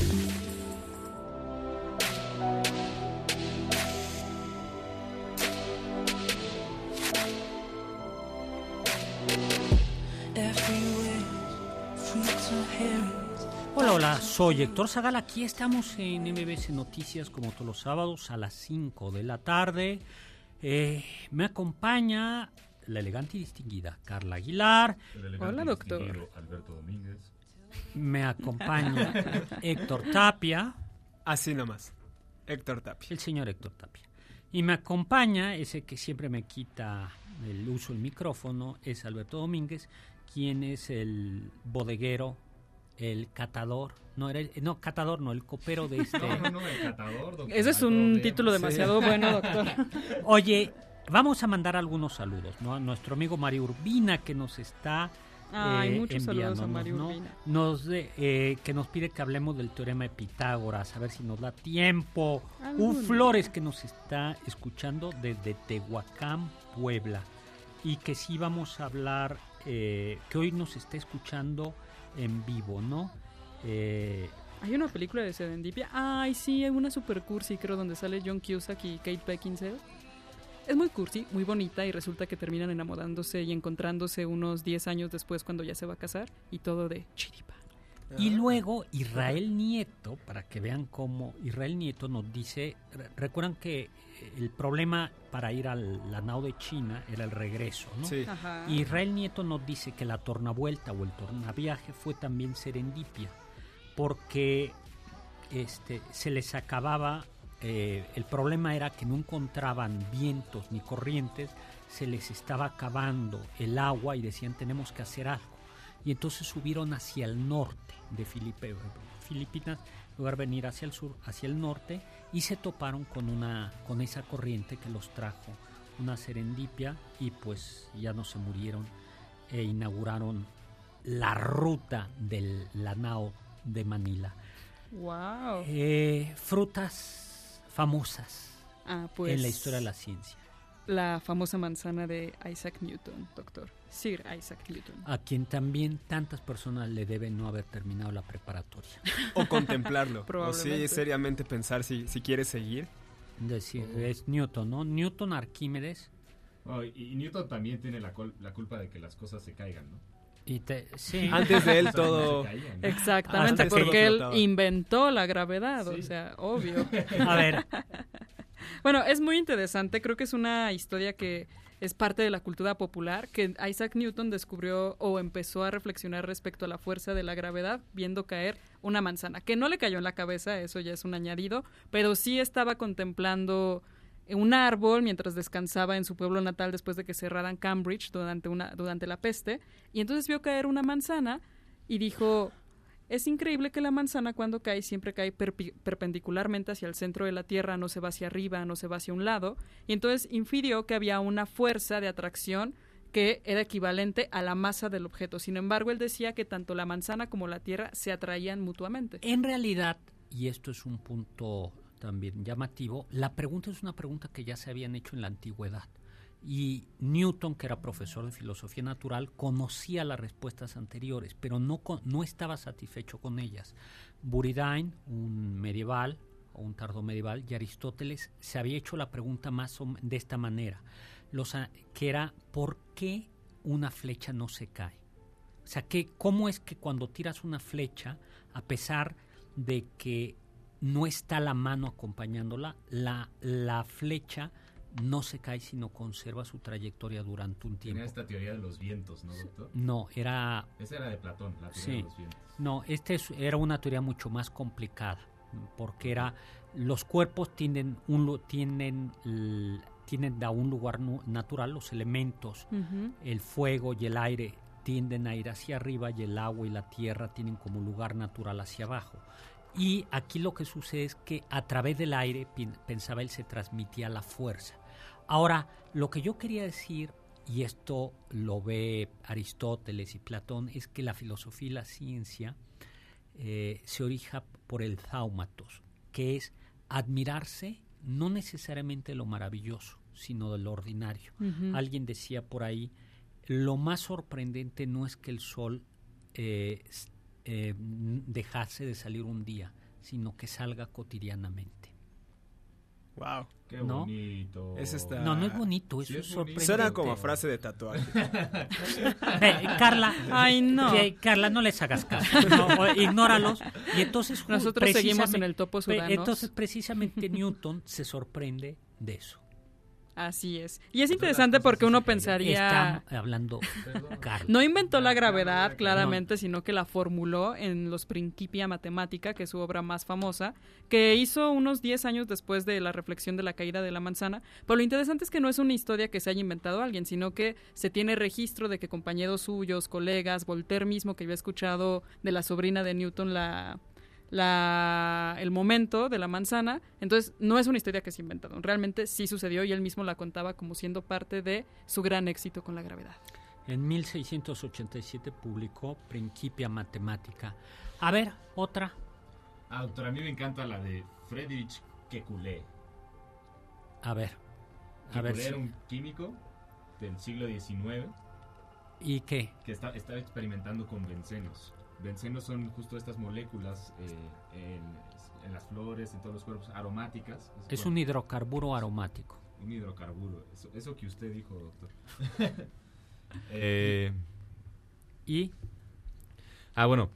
Hola, hola, soy Héctor Zagal. Aquí estamos en M B S Noticias como todos los sábados a las cinco de la tarde. Eh, me acompaña la elegante y distinguida Carla Aguilar. Hola, doctor. Alberto Domínguez. Me acompaña Héctor Tapia. Así nomás, Héctor Tapia. El señor Héctor Tapia. Y me acompaña, ese que siempre me quita el uso del micrófono, es Alberto Domínguez, quien es el bodeguero, el catador, no, era el, no, catador no, el copero de este... No, no, no, el catador, doctor. Ese es un título demasiado sí. bueno, doctor. Oye, vamos a mandar algunos saludos, ¿no? A nuestro amigo Mario Urbina, que nos está... Ay, eh, muchos saludos a Mario ¿no? Urbina. Nos de, eh, que nos pide que hablemos del teorema de Pitágoras, a ver si nos da tiempo. Un Flores que nos está escuchando desde Tehuacán, Puebla, y que sí vamos a hablar, eh, que hoy nos está escuchando en vivo, ¿no? Eh, Hay una película de Serendipia. Ay, sí, hay una super cursi, creo, donde sale John Cusack y Kate Beckinsale. Es muy cursi, muy bonita, y resulta que terminan enamorándose y encontrándose unos diez años después cuando ya se va a casar, y todo de chiripa. Y luego Israel Nieto, para que vean cómo Israel Nieto nos dice, recuerdan que el problema para ir a la nao de China era el regreso, ¿no? Sí. Ajá. Israel Nieto nos dice que la tornavuelta o el tornaviaje fue también serendipia, porque este, se les acababa, eh, el problema era que no encontraban vientos ni corrientes, se les estaba acabando el agua y decían tenemos que hacer algo. Y entonces subieron hacia el norte de Filipe, Filipinas, en lugar de venir hacia el sur, hacia el norte, y se toparon con una con esa corriente que los trajo una serendipia, y pues ya no se murieron e inauguraron la ruta de la nao de Manila. Wow. Eh, frutas famosas ah, pues, en la historia de la ciencia. La famosa manzana de Isaac Newton, doctor. Sir Isaac Newton. A quien también tantas personas le deben no haber terminado la preparatoria. O contemplarlo. Probablemente. O sí, seriamente pensar si, si quiere seguir. Decir, es Newton, ¿no? Newton, Arquímedes. Oh, y, y Newton también tiene la, col- la culpa de que las cosas se caigan, ¿no? Y te, sí. Antes de él todo... ¿no? Exactamente, Antes porque él flotaba. inventó la gravedad, sí. O sea, obvio. A ver. Bueno, es muy interesante, creo que es una historia que es parte de la cultura popular, que Isaac Newton descubrió o empezó a reflexionar respecto a la fuerza de la gravedad viendo caer una manzana, que no le cayó en la cabeza, eso ya es un añadido, pero sí estaba contemplando un árbol mientras descansaba en su pueblo natal después de que cerraran Cambridge durante, una, durante la peste, y entonces vio caer una manzana y dijo... Es increíble que la manzana cuando cae siempre cae perpi- perpendicularmente hacia el centro de la Tierra, no se va hacia arriba, no se va hacia un lado, y entonces infirió que había una fuerza de atracción que era equivalente a la masa del objeto. Sin embargo, él decía que tanto la manzana como la Tierra se atraían mutuamente. En realidad, y esto es un punto también llamativo, la pregunta es una pregunta que ya se habían hecho en la antigüedad. Y Newton, que era profesor de filosofía natural, conocía las respuestas anteriores, pero no, con, no estaba satisfecho con ellas. Buridan, un medieval o un tardomedieval, y Aristóteles se había hecho la pregunta más o, de esta manera, los, que era ¿por qué una flecha no se cae? O sea, que, ¿cómo es que cuando tiras una flecha, a pesar de que no está la mano acompañándola, la, la flecha no se cae, sino conserva su trayectoria durante un tiempo? Tenía esta teoría de los vientos, ¿no, doctor? No, era... Esa era de Platón, la teoría sí, de los vientos. No, esta era una teoría mucho más complicada, porque era... Los cuerpos tienden, un, tienden, tienden a un lugar nu, natural, los elementos, uh-huh. el fuego y el aire tienden a ir hacia arriba y el agua y la tierra tienen como lugar natural hacia abajo. Y aquí lo que sucede es que a través del aire, pensaba él, se transmitía la fuerza. Ahora, lo que yo quería decir, y esto lo ve Aristóteles y Platón, es que la filosofía y la ciencia eh, se orija por el thaumatos, que es admirarse no necesariamente lo maravilloso, sino de lo ordinario. Uh-huh. Alguien decía por ahí, lo más sorprendente no es que el sol eh, eh, dejase de salir un día, sino que salga cotidianamente. Wow, qué ¿no? bonito. Eso está... No, no es bonito, eso sí es, es sorprendente. Suena como frase de tatuaje. eh, Carla, ay no, que, Carla, no les hagas caso, no, ignóralos. Y entonces nosotros seguimos en el topo sudanos. Entonces precisamente Newton se sorprende de eso. Así es. Y es interesante porque uno pensaría... Está hablando Carlos. No inventó la gravedad, claramente, sino que la formuló en Los Principia Mathematica, que es su obra más famosa, que hizo unos diez años después de la reflexión de la caída de la manzana. Pero lo interesante es que no es una historia que se haya inventado alguien, sino que se tiene registro de que compañeros suyos, colegas, Voltaire mismo, que había escuchado de la sobrina de Newton la... La, el momento de la manzana, entonces no es una historia que se inventaron, realmente sí sucedió y él mismo la contaba como siendo parte de su gran éxito con la gravedad. En mil seiscientos ochenta y siete publicó Principia Mathematica. A ver, otra. Ah, doctor, a mí me encanta la de Friedrich Kekulé. A ver. A Kekulé ver si... era un químico del siglo diecinueve. ¿Y qué? Que está, estaba experimentando con bencenos. Bencenos son justo estas moléculas eh, en, en las flores, en todos los cuerpos, aromáticas. Es, es un hidrocarburo aromático. Un hidrocarburo, eso, eso que usted dijo, doctor. eh, ¿Y? Ah, bueno.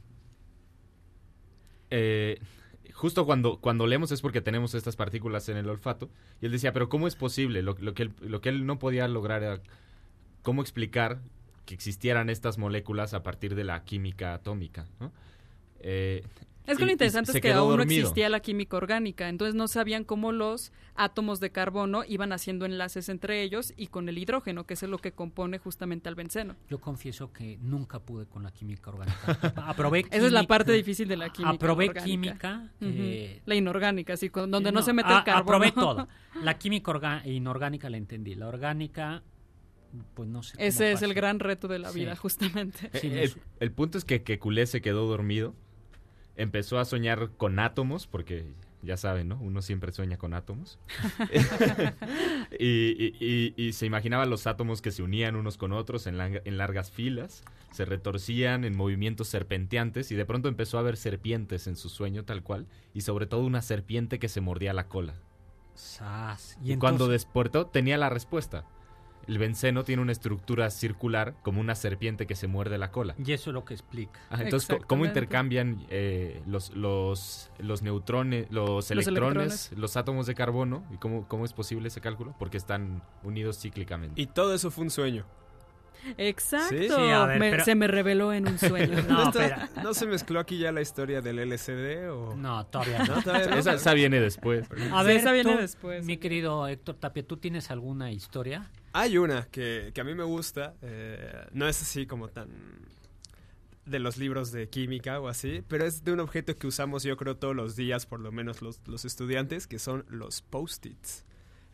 Eh, justo cuando, cuando leemos es porque tenemos estas partículas en el olfato. Y él decía, pero ¿cómo es posible? Lo, lo, que, él, lo que él no podía lograr era cómo explicar que existieran estas moléculas a partir de la química atómica, ¿no? Eh, es que y, lo interesante es que aún dormido. no existía la química orgánica, entonces no sabían cómo los átomos de carbono iban haciendo enlaces entre ellos y con el hidrógeno, que es lo que compone justamente al benceno. Yo confieso que nunca pude con la química orgánica. Aprobé química, esa es la parte difícil de la química Aprobé orgánica. química. Uh-huh. eh, la inorgánica, sí, donde no, no se mete a, el carbono. Aprobé toda. La química orga- inorgánica la entendí. La orgánica... Pues no sé. Ese es pasó. el gran reto de la sí. vida, justamente. Sí, el, el punto es que Kekulé se quedó dormido, empezó a soñar con átomos, porque ya saben, ¿no? Uno siempre sueña con átomos. y, y, y, y se imaginaba los átomos que se unían unos con otros en, la, en largas filas, se retorcían en movimientos serpenteantes y de pronto empezó a ver serpientes en su sueño tal cual, y sobre todo una serpiente que se mordía la cola. Sas. Y, y cuando despertó tenía la respuesta. El benceno tiene una estructura circular como una serpiente que se muerde la cola. Y eso es lo que explica. Ah, entonces, ¿cómo intercambian eh, los, los, los neutrones, los, los electrones, electrones, los átomos de carbono? ¿Y cómo, cómo es posible ese cálculo? Porque están unidos cíclicamente. Y todo eso fue un sueño. Exacto. Sí, sí, a ver, me, pero... Se me reveló en un sueño. No, pero... ¿No se mezcló aquí ya la historia del L S D? O... No, todavía no. ¿No? ¿Todavía no? Esa, esa viene después. A ver, esa viene tú, después. Mi querido Héctor Tapia, ¿tú tienes alguna historia? Hay una que, que a mí me gusta. Eh, no es así como tan... de los libros de química o así, pero es de un objeto que usamos yo creo todos los días, por lo menos los, los estudiantes, que son los post-its.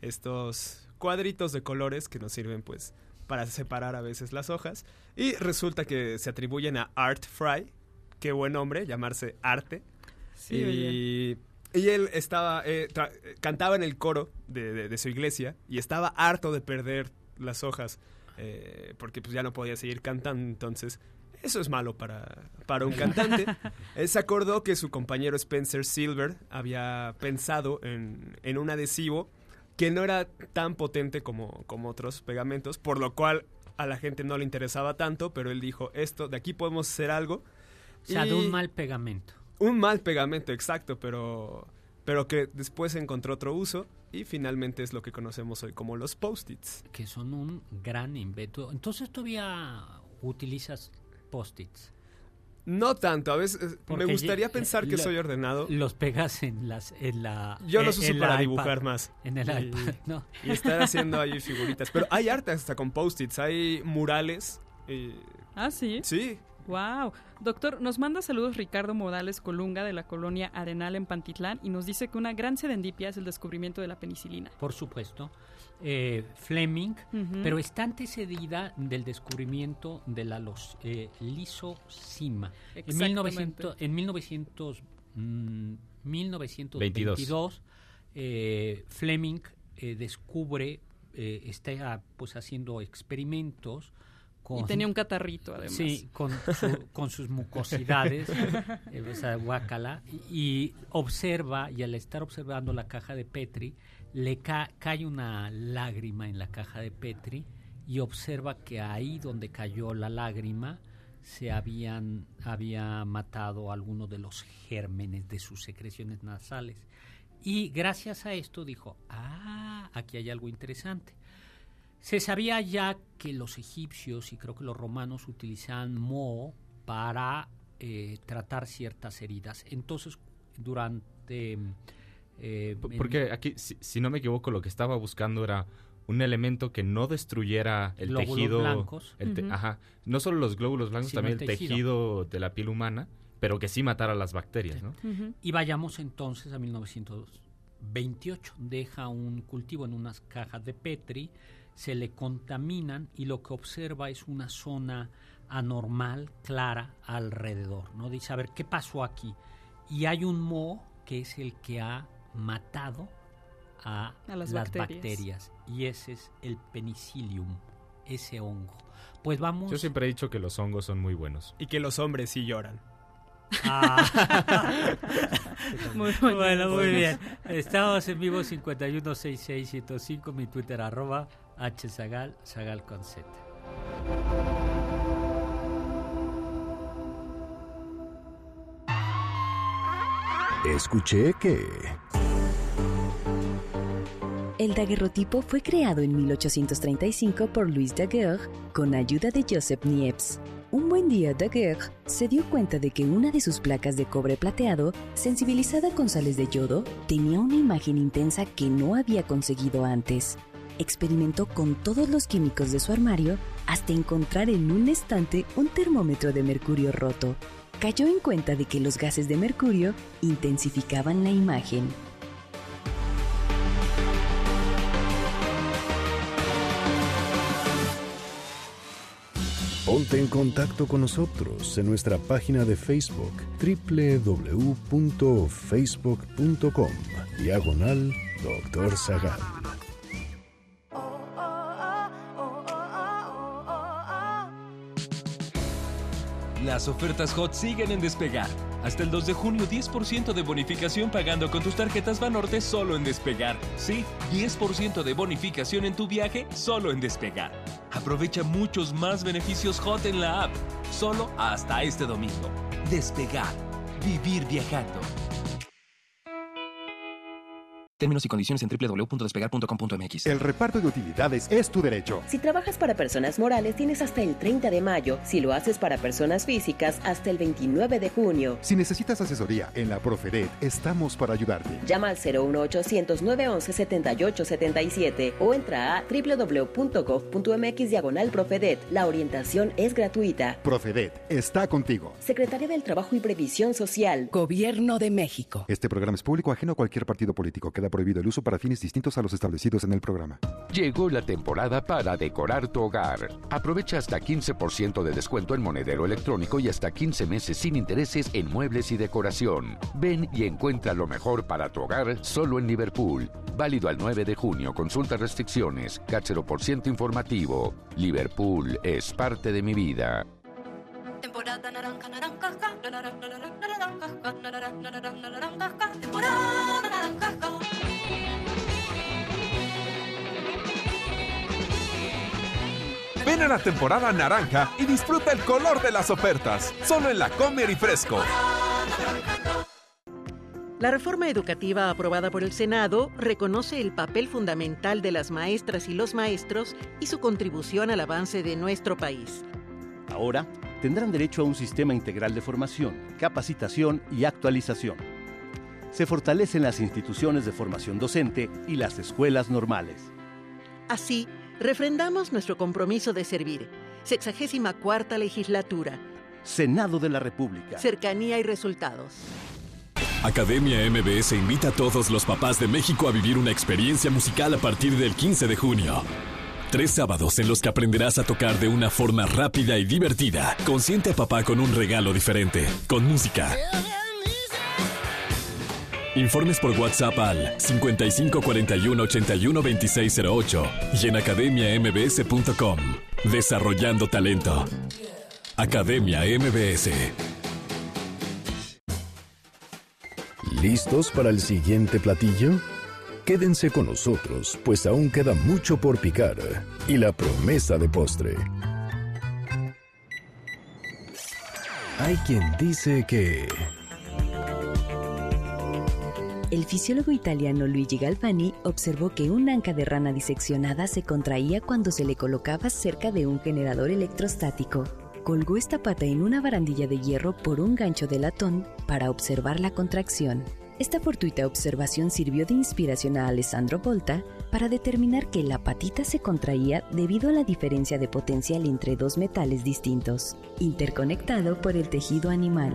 Estos cuadritos de colores que nos sirven pues para separar a veces las hojas. Y resulta que se atribuyen a Art Fry. Qué buen nombre, llamarse Arte. Sí, y, oye. y él estaba eh, tra- cantaba en el coro de, de, de su iglesia y estaba harto de perder las hojas eh, porque pues ya no podía seguir cantando. Entonces eso es malo para, para un cantante. Él se acordó que su compañero Spencer Silver había pensado en, en un adhesivo que no era tan potente como, como otros pegamentos, por lo cual a la gente no le interesaba tanto, pero él dijo, esto, de aquí podemos hacer algo. O sea, de un mal pegamento. Un mal pegamento, exacto, pero, pero que después encontró otro uso y finalmente es lo que conocemos hoy como los post-its. Que son un gran invento. Entonces, ¿todavía utilizas post-its? No tanto, a veces Porque me gustaría ye- pensar que lo, soy ordenado. Los pegas en las en la Yo los uso para iPad, dibujar más. En el y, iPad, ¿no? Y estar haciendo ahí figuritas. Pero hay arte hasta con post-its, hay murales. Y... ¿Ah, sí? Sí. Wow. Doctor, nos manda saludos Ricardo Modales Colunga de la colonia Arenal en Pantitlán y nos dice que una gran serendipia es el descubrimiento de la penicilina. Por supuesto. Eh, Fleming, uh-huh. pero está antecedida del descubrimiento de la los, eh, lisocima. En, mil novecientos, en mil novecientos, mm, mil novecientos veintidós, eh, Fleming eh, descubre, eh, está pues haciendo experimentos. Con, y tenía un catarrito, además. Sí, con, su, con sus mucosidades, eh, esa guácala, y, y observa, y al estar observando la caja de Petri, le ca- cae una lágrima en la caja de Petri y observa que ahí donde cayó la lágrima se habían había matado algunos de los gérmenes de sus secreciones nasales. Y gracias a esto dijo, ah, aquí hay algo interesante. Se sabía ya que los egipcios y creo que los romanos utilizaban moho para eh, tratar ciertas heridas. Entonces, durante... Eh, Porque en, aquí, si, si no me equivoco, lo que estaba buscando era un elemento que no destruyera el glóbulos tejido... blancos. El te, uh-huh. Ajá. No solo los glóbulos blancos, sino también el tejido. tejido de la piel humana, pero que sí matara las bacterias, ¿no? Uh-huh. Y vayamos entonces a mil novecientos veintiocho. Deja un cultivo en unas cajas de Petri, se le contaminan y lo que observa es una zona anormal, clara, alrededor, ¿no? Dice, a ver, ¿qué pasó aquí? Y hay un moho que es el que ha matado a, a las, las bacterias. bacterias. Y ese es el penicillium, ese hongo. Pues vamos... Yo siempre he dicho que los hongos son muy buenos. Y que los hombres sí lloran. Ah. muy bueno, bueno, muy bien. Estamos en vivo cincuenta y uno sesenta y seis ciento cinco, mi Twitter arroba hzagal, zagal con z. Escuché que... El daguerrotipo fue creado en mil ochocientos treinta y cinco por Louis Daguerre con ayuda de Joseph Niepce. Un buen día, Daguerre se dio cuenta de que una de sus placas de cobre plateado, sensibilizada con sales de yodo, tenía una imagen intensa que no había conseguido antes. Experimentó con todos los químicos de su armario hasta encontrar en un estante un termómetro de mercurio roto. Cayó en cuenta de que los gases de mercurio intensificaban la imagen. Ponte en contacto con nosotros en nuestra página de Facebook doble u doble u doble u punto facebook punto com diagonal Doctor Zagal. Las ofertas Hot siguen en Despegar. Hasta el dos de junio, diez por ciento de bonificación pagando con tus tarjetas Banorte solo en Despegar. Sí, diez por ciento de bonificación en tu viaje solo en Despegar. Aprovecha muchos más beneficios Hot en la app. Solo hasta este domingo. Despegar. Vivir viajando. Términos y condiciones en doble u doble u doble u punto despegar punto com punto m x. El reparto de utilidades es tu derecho. Si trabajas para personas morales, tienes hasta el treinta de mayo. Si lo haces para personas físicas, hasta el veintinueve de junio. Si necesitas asesoría en la Profedet, estamos para ayudarte. Llama al cero uno ochocientos, nueve once, setenta y ocho setenta y siete o entra a doble u doble u doble u punto gov punto m x diagonal Profedet. La orientación es gratuita. Profedet está contigo. Secretaría del Trabajo y Previsión Social. Gobierno de México. Este programa es público ajeno a cualquier partido político. Queda prohibido el uso para fines distintos a los establecidos en el programa. Llegó la temporada para decorar tu hogar. Aprovecha hasta quince por ciento de descuento en monedero electrónico y hasta quince meses sin intereses en muebles y decoración. Ven y encuentra lo mejor para tu hogar solo en Liverpool. Válido al nueve de junio. Consulta restricciones. C A T cero por ciento informativo. Liverpool es parte de mi vida. Temporada naranja, naranja, naranja, naranja, naranja, naranja, temporada naranja. Ven a la temporada naranja y disfruta el color de las ofertas, solo en la Comer y Fresco. La reforma educativa aprobada por el Senado reconoce el papel fundamental de las maestras y los maestros y su contribución al avance de nuestro país. Ahora tendrán derecho a un sistema integral de formación, capacitación y actualización. Se fortalecen las instituciones de formación docente y las escuelas normales. Así, refrendamos nuestro compromiso de servir. Sexagésima cuarta legislatura. Senado de la República. Cercanía y resultados. Academia M B S invita a todos los papás de México a vivir una experiencia musical a partir del quince de junio. Tres sábados en los que aprenderás a tocar de una forma rápida y divertida. Consiente a papá con un regalo diferente, con música. Informes por WhatsApp al cincuenta y cinco cuarenta y uno ochenta y uno veintiséis cero ocho y en academia m b s punto com. Desarrollando talento. Academia M B S. ¿Listos para el siguiente platillo? Quédense con nosotros, pues aún queda mucho por picar y la promesa de postre. Hay quien dice que... El fisiólogo italiano Luigi Galvani observó que un anca de rana diseccionada se contraía cuando se le colocaba cerca de un generador electrostático. Colgó esta pata en una barandilla de hierro por un gancho de latón para observar la contracción. Esta fortuita observación sirvió de inspiración a Alessandro Volta para determinar que la patita se contraía debido a la diferencia de potencial entre dos metales distintos, interconectado por el tejido animal.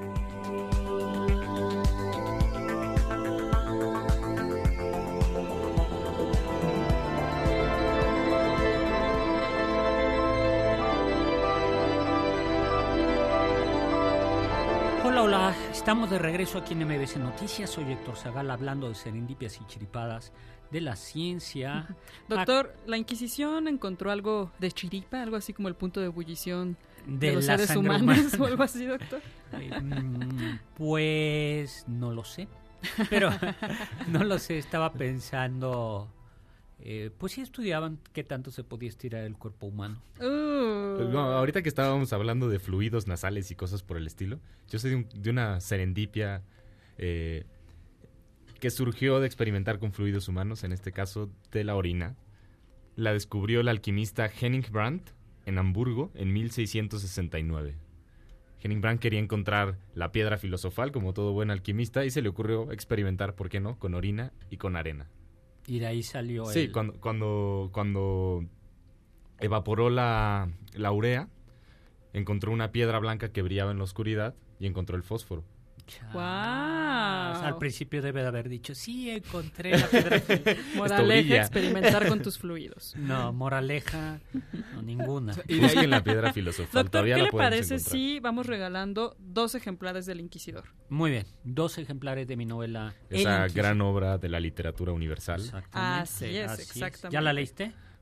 Hola, hola, estamos de regreso aquí en M B S Noticias. Soy Héctor Zagal hablando de serendipias y chiripadas de la ciencia. Doctor, ¿la Inquisición encontró algo de chiripa, algo así como el punto de ebullición de, de los la seres sangre humanos humana. o algo así, doctor? Eh, mm, pues no lo sé, pero no lo sé, estaba pensando... Eh, pues sí estudiaban qué tanto se podía estirar el cuerpo humano. Uh. Pues, no, ahorita que estábamos hablando de fluidos nasales y cosas por el estilo, yo sé de, un, de una serendipia eh, que surgió de experimentar con fluidos humanos, en este caso de la orina. La descubrió el alquimista Henning Brandt en Hamburgo en mil seiscientos sesenta y nueve. Henning Brandt quería encontrar la piedra filosofal como todo buen alquimista y se le ocurrió experimentar, ¿por qué no?, con orina y con arena. Y de ahí salió Sí, el... cuando, cuando, cuando evaporó la, la urea, encontró una piedra blanca que brillaba en la oscuridad y encontró el fósforo. ¡Wow! Al principio debe de haber dicho, sí, encontré la piedra. Moraleja, experimentar con tus fluidos. No, moraleja, no, ninguna. Y busquen la piedra filosofal. Doctor, Todavía ¿qué la le podemos parece encontrar. si vamos regalando dos ejemplares del Inquisidor? Muy bien, dos ejemplares de mi novela. Esa El gran obra de la literatura universal. Exactamente. Así es, Así es. exactamente. ¿Ya la leíste?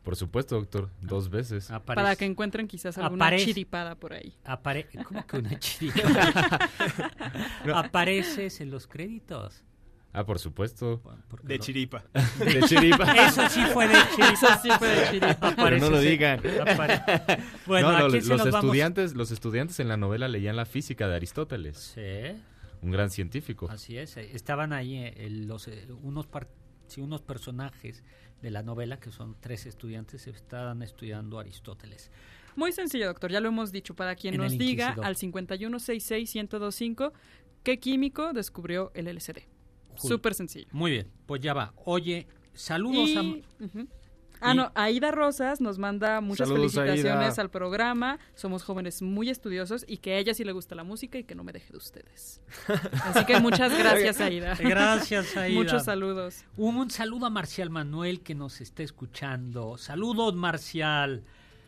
Por supuesto, doctor, dos veces. Aparece. Para que encuentren quizás alguna Aparece. chiripada por ahí. Apare... ¿Cómo que una chiripada? no. ¿Apareces en los créditos? Ah, por supuesto. De chiripa. De chiripa. Eso sí fue de chiripa. Eso sí fue de chiripa. Pero no lo digan. Apare... Bueno, no, ¿a no, quién se los nos estudiantes, vamos? los estudiantes en la novela leían la física de Aristóteles. Sí. Un gran científico. Así es. Estaban ahí eh, los eh, unos par... sí, unos personajes de la novela, que son tres estudiantes, estaban estudiando Aristóteles. Muy sencillo, doctor, ya lo hemos dicho, para quien En nos diga al cincuenta y uno sesenta y seis, ciento veinticinco qué químico descubrió el L S D. Súper sencillo. Muy bien, pues ya va. Oye, saludos y... a... Uh-huh. Ah, no, Aida Rosas nos manda muchas Saludos, felicitaciones Aida. al programa. Somos jóvenes muy estudiosos y que a ella sí le gusta la música y que no me deje de ustedes. Así que muchas gracias, Aida. Gracias, Aida. Muchos saludos. Un, un saludo a Marcial Manuel, que nos está escuchando. Saludos, Marcial.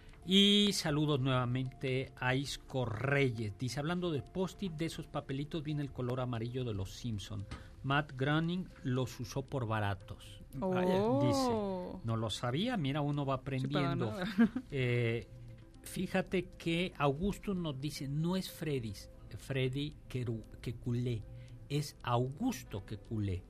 Y saludos nuevamente a Isco Reyes. Dice, hablando de post-it, de esos papelitos viene el color amarillo de los Simpson. Matt Groening los usó por baratos. Oh. Dice, no lo sabía, mira, uno va aprendiendo. Sí, eh, fíjate que Augusto nos dice, no es Freddy, Freddy que, que culé, es Augusto que culé.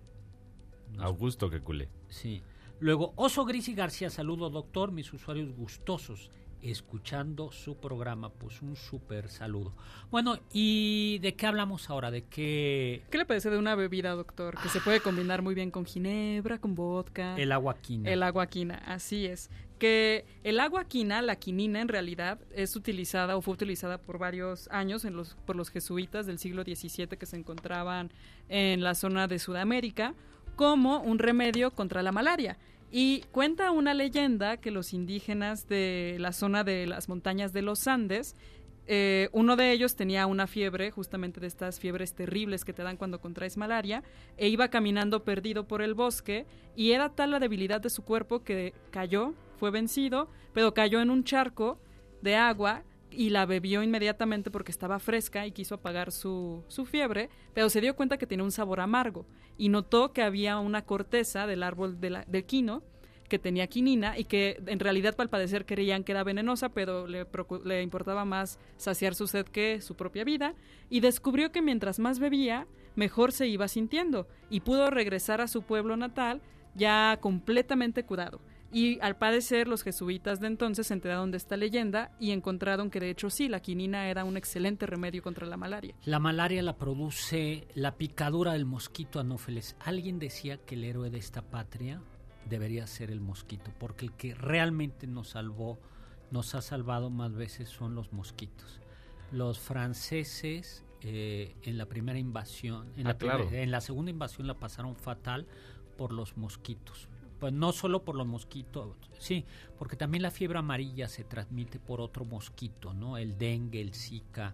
No Augusto que culé. Sí. Luego, Oso Gris y García, saludo doctor, mis usuarios gustosos, escuchando su programa, pues un súper saludo. Bueno, ¿y de qué hablamos ahora? ¿De qué? ¿Qué le parece de una bebida, doctor? Que ah. se puede combinar muy bien con ginebra, con vodka. El agua quina. El agua quina, así es. Que el agua quina, la quinina en realidad, es utilizada o fue utilizada por varios años en los, por los jesuitas del siglo diecisiete que se encontraban en la zona de Sudamérica como un remedio contra la malaria. Y cuenta una leyenda que los indígenas de la zona de las montañas de los Andes, eh, uno de ellos tenía una fiebre, justamente de estas fiebres terribles que te dan cuando contraes malaria, e iba caminando perdido por el bosque, y era tal la debilidad de su cuerpo que cayó, fue vencido, pero cayó en un charco de agua y la bebió inmediatamente porque estaba fresca y quiso apagar su, su fiebre, pero se dio cuenta que tenía un sabor amargo y notó que había una corteza del árbol de la, del quino que tenía quinina y que en realidad al parecer creían que era venenosa, pero le, procu- le importaba más saciar su sed que su propia vida, y descubrió que mientras más bebía, mejor se iba sintiendo y pudo regresar a su pueblo natal ya completamente curado. Y al parecer los jesuitas de entonces se enteraron de esta leyenda y encontraron que de hecho sí, la quinina era un excelente remedio contra la malaria. La malaria la produce la picadura del mosquito Anófeles. Alguien decía que el héroe de esta patria debería ser el mosquito, porque el que realmente nos salvó, nos ha salvado más veces son los mosquitos. Los franceses eh, en la primera invasión, en, ah, la claro. primera, en la segunda invasión la pasaron fatal por los mosquitos. Pues no solo por los mosquitos, sí, porque también la fiebre amarilla se transmite por otro mosquito, ¿no? El dengue, el zika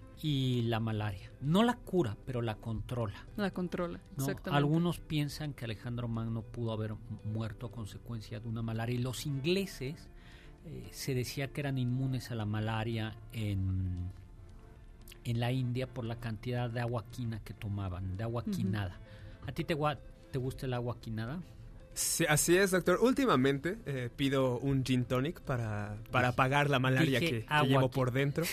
y la malaria. No la cura, pero la controla. La controla, ¿no? exactamente. Algunos piensan que Alejandro Magno pudo haber muerto a consecuencia de una malaria. Y los ingleses eh, se decía que eran inmunes a la malaria en, en la India por la cantidad de agua quina que tomaban, de agua quinada. Uh-huh. ¿A ti te, te gusta el agua quinada? Sí, así es, doctor. Últimamente eh, pido un gin tonic para, para apagar la malaria que, que llevo aquí por dentro.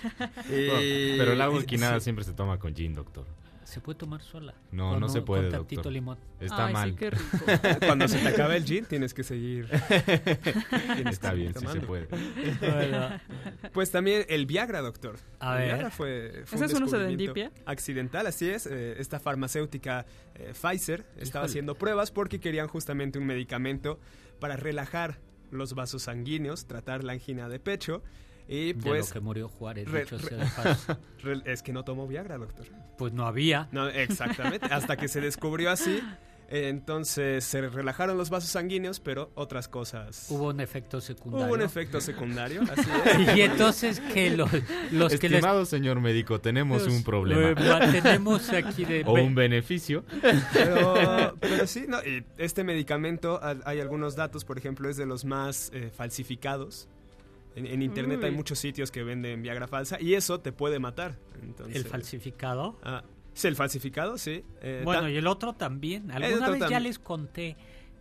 eh, Pero el agua quinada sí. siempre se toma con gin, doctor. ¿Se puede tomar sola? No, no, no se puede, con tantito doctor. Limón. Está Ay, mal. Sí, qué rico. Cuando se te acabe el gin, tienes que seguir. tienes Está que bien, sí se puede. Bueno. Pues también el Viagra, doctor. A el ver. Viagra fue, fue ¿Esa un es una descubrimiento serendipia? accidental, así es. Eh, esta farmacéutica eh, Pfizer estaba Híjole. haciendo pruebas porque querían justamente un medicamento para relajar los vasos sanguíneos, tratar la angina de pecho. Y pues, de lo que murió Juárez, re, dicho re, sea de paso. Re, es que no tomó Viagra, doctor. Pues no había. No, exactamente, hasta que se descubrió así. Eh, entonces se relajaron los vasos sanguíneos, pero otras cosas. Hubo un efecto secundario. Hubo un efecto secundario, así es. Y entonces que los, los Estimado que les... señor médico, tenemos los, un problema. Eh, tenemos aquí de... O un beneficio. Pero, pero sí, no, y este medicamento, hay algunos datos, por ejemplo, es de los más eh, falsificados. En, en internet Uy. hay muchos sitios que venden Viagra falsa y eso te puede matar. Entonces, ¿el falsificado? Ah, sí, el falsificado, sí. Eh, bueno, y el otro también. Alguna el otro vez también. ya les conté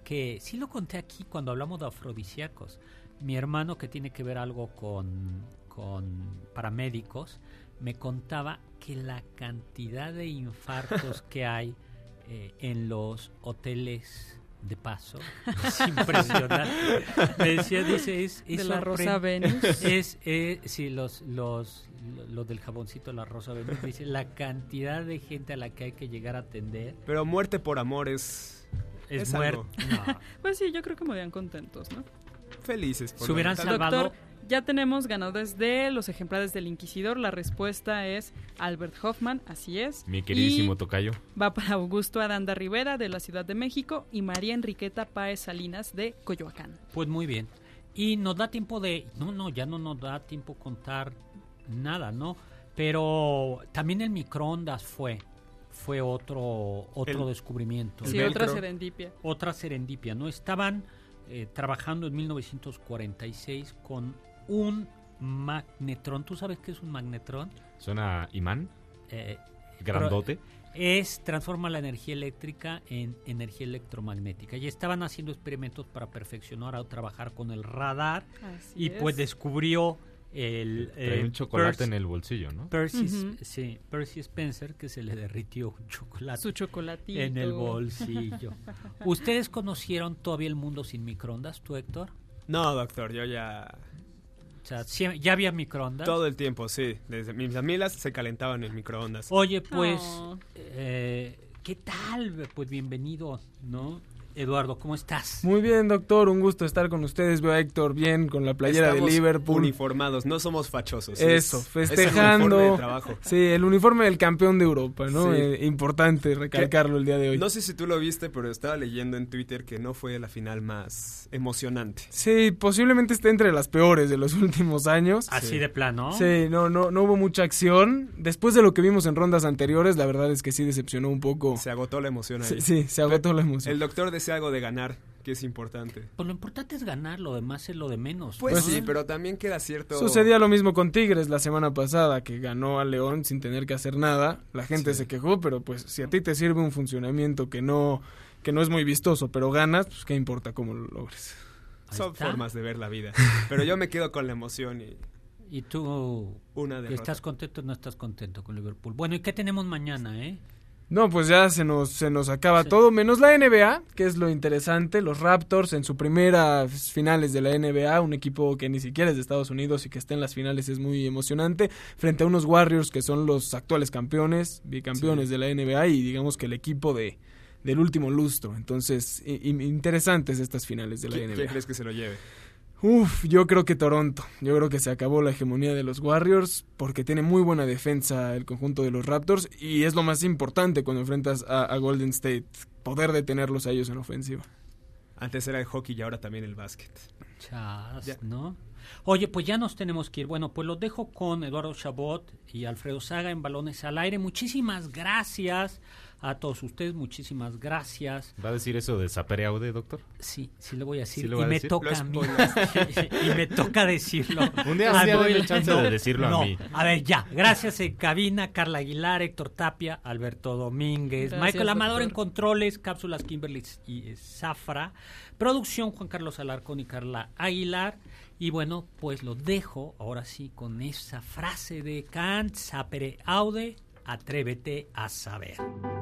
que sí lo conté aquí cuando hablamos de afrodisíacos. Mi hermano, que tiene que ver algo con, con paramédicos, me contaba que la cantidad de infartos que hay eh, en los hoteles de paso es impresionante. Me decía, dice, es, es de la sorpre- Rosa Venus. Es, eh, sí, los, los, los del jaboncito de la Rosa Venus. Dice, la cantidad de gente a la que hay que llegar a atender. Pero muerte por amor es... Es, es muerte. algo. No. Pues sí, yo creo que me vean contentos, ¿no? Felices. Por Se hubieran lo menos. salvado. Doctor, ya tenemos ganadores de los ejemplares del Inquisidor. La respuesta es Albert Hoffman, así es. Mi queridísimo Y tocayo. va para Augusto Aranda Rivera, de la Ciudad de México, y María Enriqueta Páez Salinas, de Coyoacán. Pues muy bien. Y nos da tiempo de... No, no, ya no nos da tiempo contar nada, ¿no? Pero también el microondas fue... Fue otro otro El- descubrimiento. Sí, otra serendipia. Otra serendipia, ¿no? Estaban eh, trabajando en mil novecientos cuarenta y seis con un magnetrón. ¿Tú sabes qué es un magnetrón? Suena imán. Eh, Grandote. Es, transforma la energía eléctrica en energía electromagnética. Y estaban haciendo experimentos para perfeccionar o trabajar con el radar. Así y pues es. descubrió el... Trae eh, un chocolate Percy- en el bolsillo, ¿no? Percy, Ujú. sí, Percy Spencer, que se le derritió un chocolate Su chocolatito. en el bolsillo. ¿Ustedes conocieron todavía el mundo sin microondas, tú, Héctor? No, doctor, yo ya... O sea, ¿sí- ¿ya había microondas? Todo el tiempo, sí. Desde mis amigas se calentaban en microondas. Oye, pues, Oh. eh, ¿qué tal? Pues bienvenido, ¿no? Eduardo, ¿cómo estás? Muy bien, doctor, un gusto estar con ustedes. Veo a Héctor bien con la playera Estamos de Liverpool. uniformados, no somos fachosos. Eso, es- festejando. Es el uniforme de trabajo. Sí, el uniforme del campeón de Europa, ¿no? Sí. Eh, importante recalcarlo el día de hoy. No sé si tú lo viste, pero estaba leyendo en Twitter que no fue la final más emocionante. Sí, posiblemente esté entre las peores de los últimos años. Así Sí. de plano. Sí, no, no, no hubo mucha acción. Después de lo que vimos en rondas anteriores, la verdad es que sí decepcionó un poco. Se agotó la emoción ahí. Sí, sí, se agotó la emoción. El doctor desea algo de ganar, que es importante. Pues lo importante es ganar, lo demás es lo de menos. Pues ¿no? sí, pero también queda cierto... Sucedía lo mismo con Tigres la semana pasada, que ganó a León sin tener que hacer nada. La gente Sí. se quejó, pero pues si a ti te sirve un funcionamiento que no, que no es muy vistoso, pero ganas, pues qué importa cómo lo logres. Ahí Son está. formas de ver la vida. Pero yo me quedo con la emoción y Y tú, una que derrota. estás contento o no estás contento con Liverpool. Bueno, ¿y qué tenemos mañana, eh? No, pues ya se nos, se nos acaba Sí. todo, menos la N B A, que es lo interesante. Los Raptors en su primera finales de la N B A, un equipo que ni siquiera es de Estados Unidos y que está en las finales es muy emocionante, frente a unos Warriors que son los actuales campeones, bicampeones Sí. de la N B A y digamos que el equipo de del último lustro. Entonces, i- i- interesantes estas finales de la ¿Quién, N B A. quién crees que se lo lleve? Uf, yo creo que Toronto. Yo creo que se acabó la hegemonía de los Warriors porque tiene muy buena defensa el conjunto de los Raptors y es lo más importante cuando enfrentas a, a Golden State, poder detenerlos a ellos en ofensiva. Antes era el hockey y ahora también el básquet. Chas, Ya. ¿no? Oye, pues ya nos tenemos que ir. Bueno, pues los dejo con Eduardo Chabot y Alfredo Saga en Balones al Aire. Muchísimas gracias a todos ustedes, muchísimas gracias. ¿Va a decir eso de Sapere Aude, doctor? Sí, sí lo voy a decir. ¿Sí lo y va a me decir? toca Lo a mí. spoileaste. y me toca decirlo. Un día, Ah, un día no, denme chance no, de decirlo no. a mí. A ver, ya. Gracias en cabina, Carla Aguilar, Héctor Tapia, Alberto Domínguez, Gracias, Michael Amador en doctor. controles, cápsulas Kimberly y eh, Zafra. Producción Juan Carlos Alarcón y Carla Aguilar. Y bueno, pues lo dejo ahora sí con esa frase de Kant, sapere aude, atrévete a saber.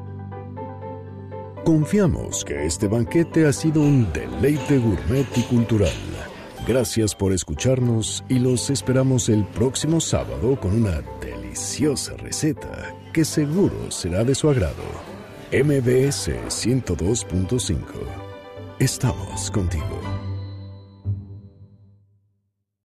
Confiamos que este banquete ha sido un deleite gourmet y cultural. Gracias por escucharnos y los esperamos el próximo sábado con una deliciosa receta que seguro será de su agrado. M B S ciento dos punto cinco. Estamos contigo.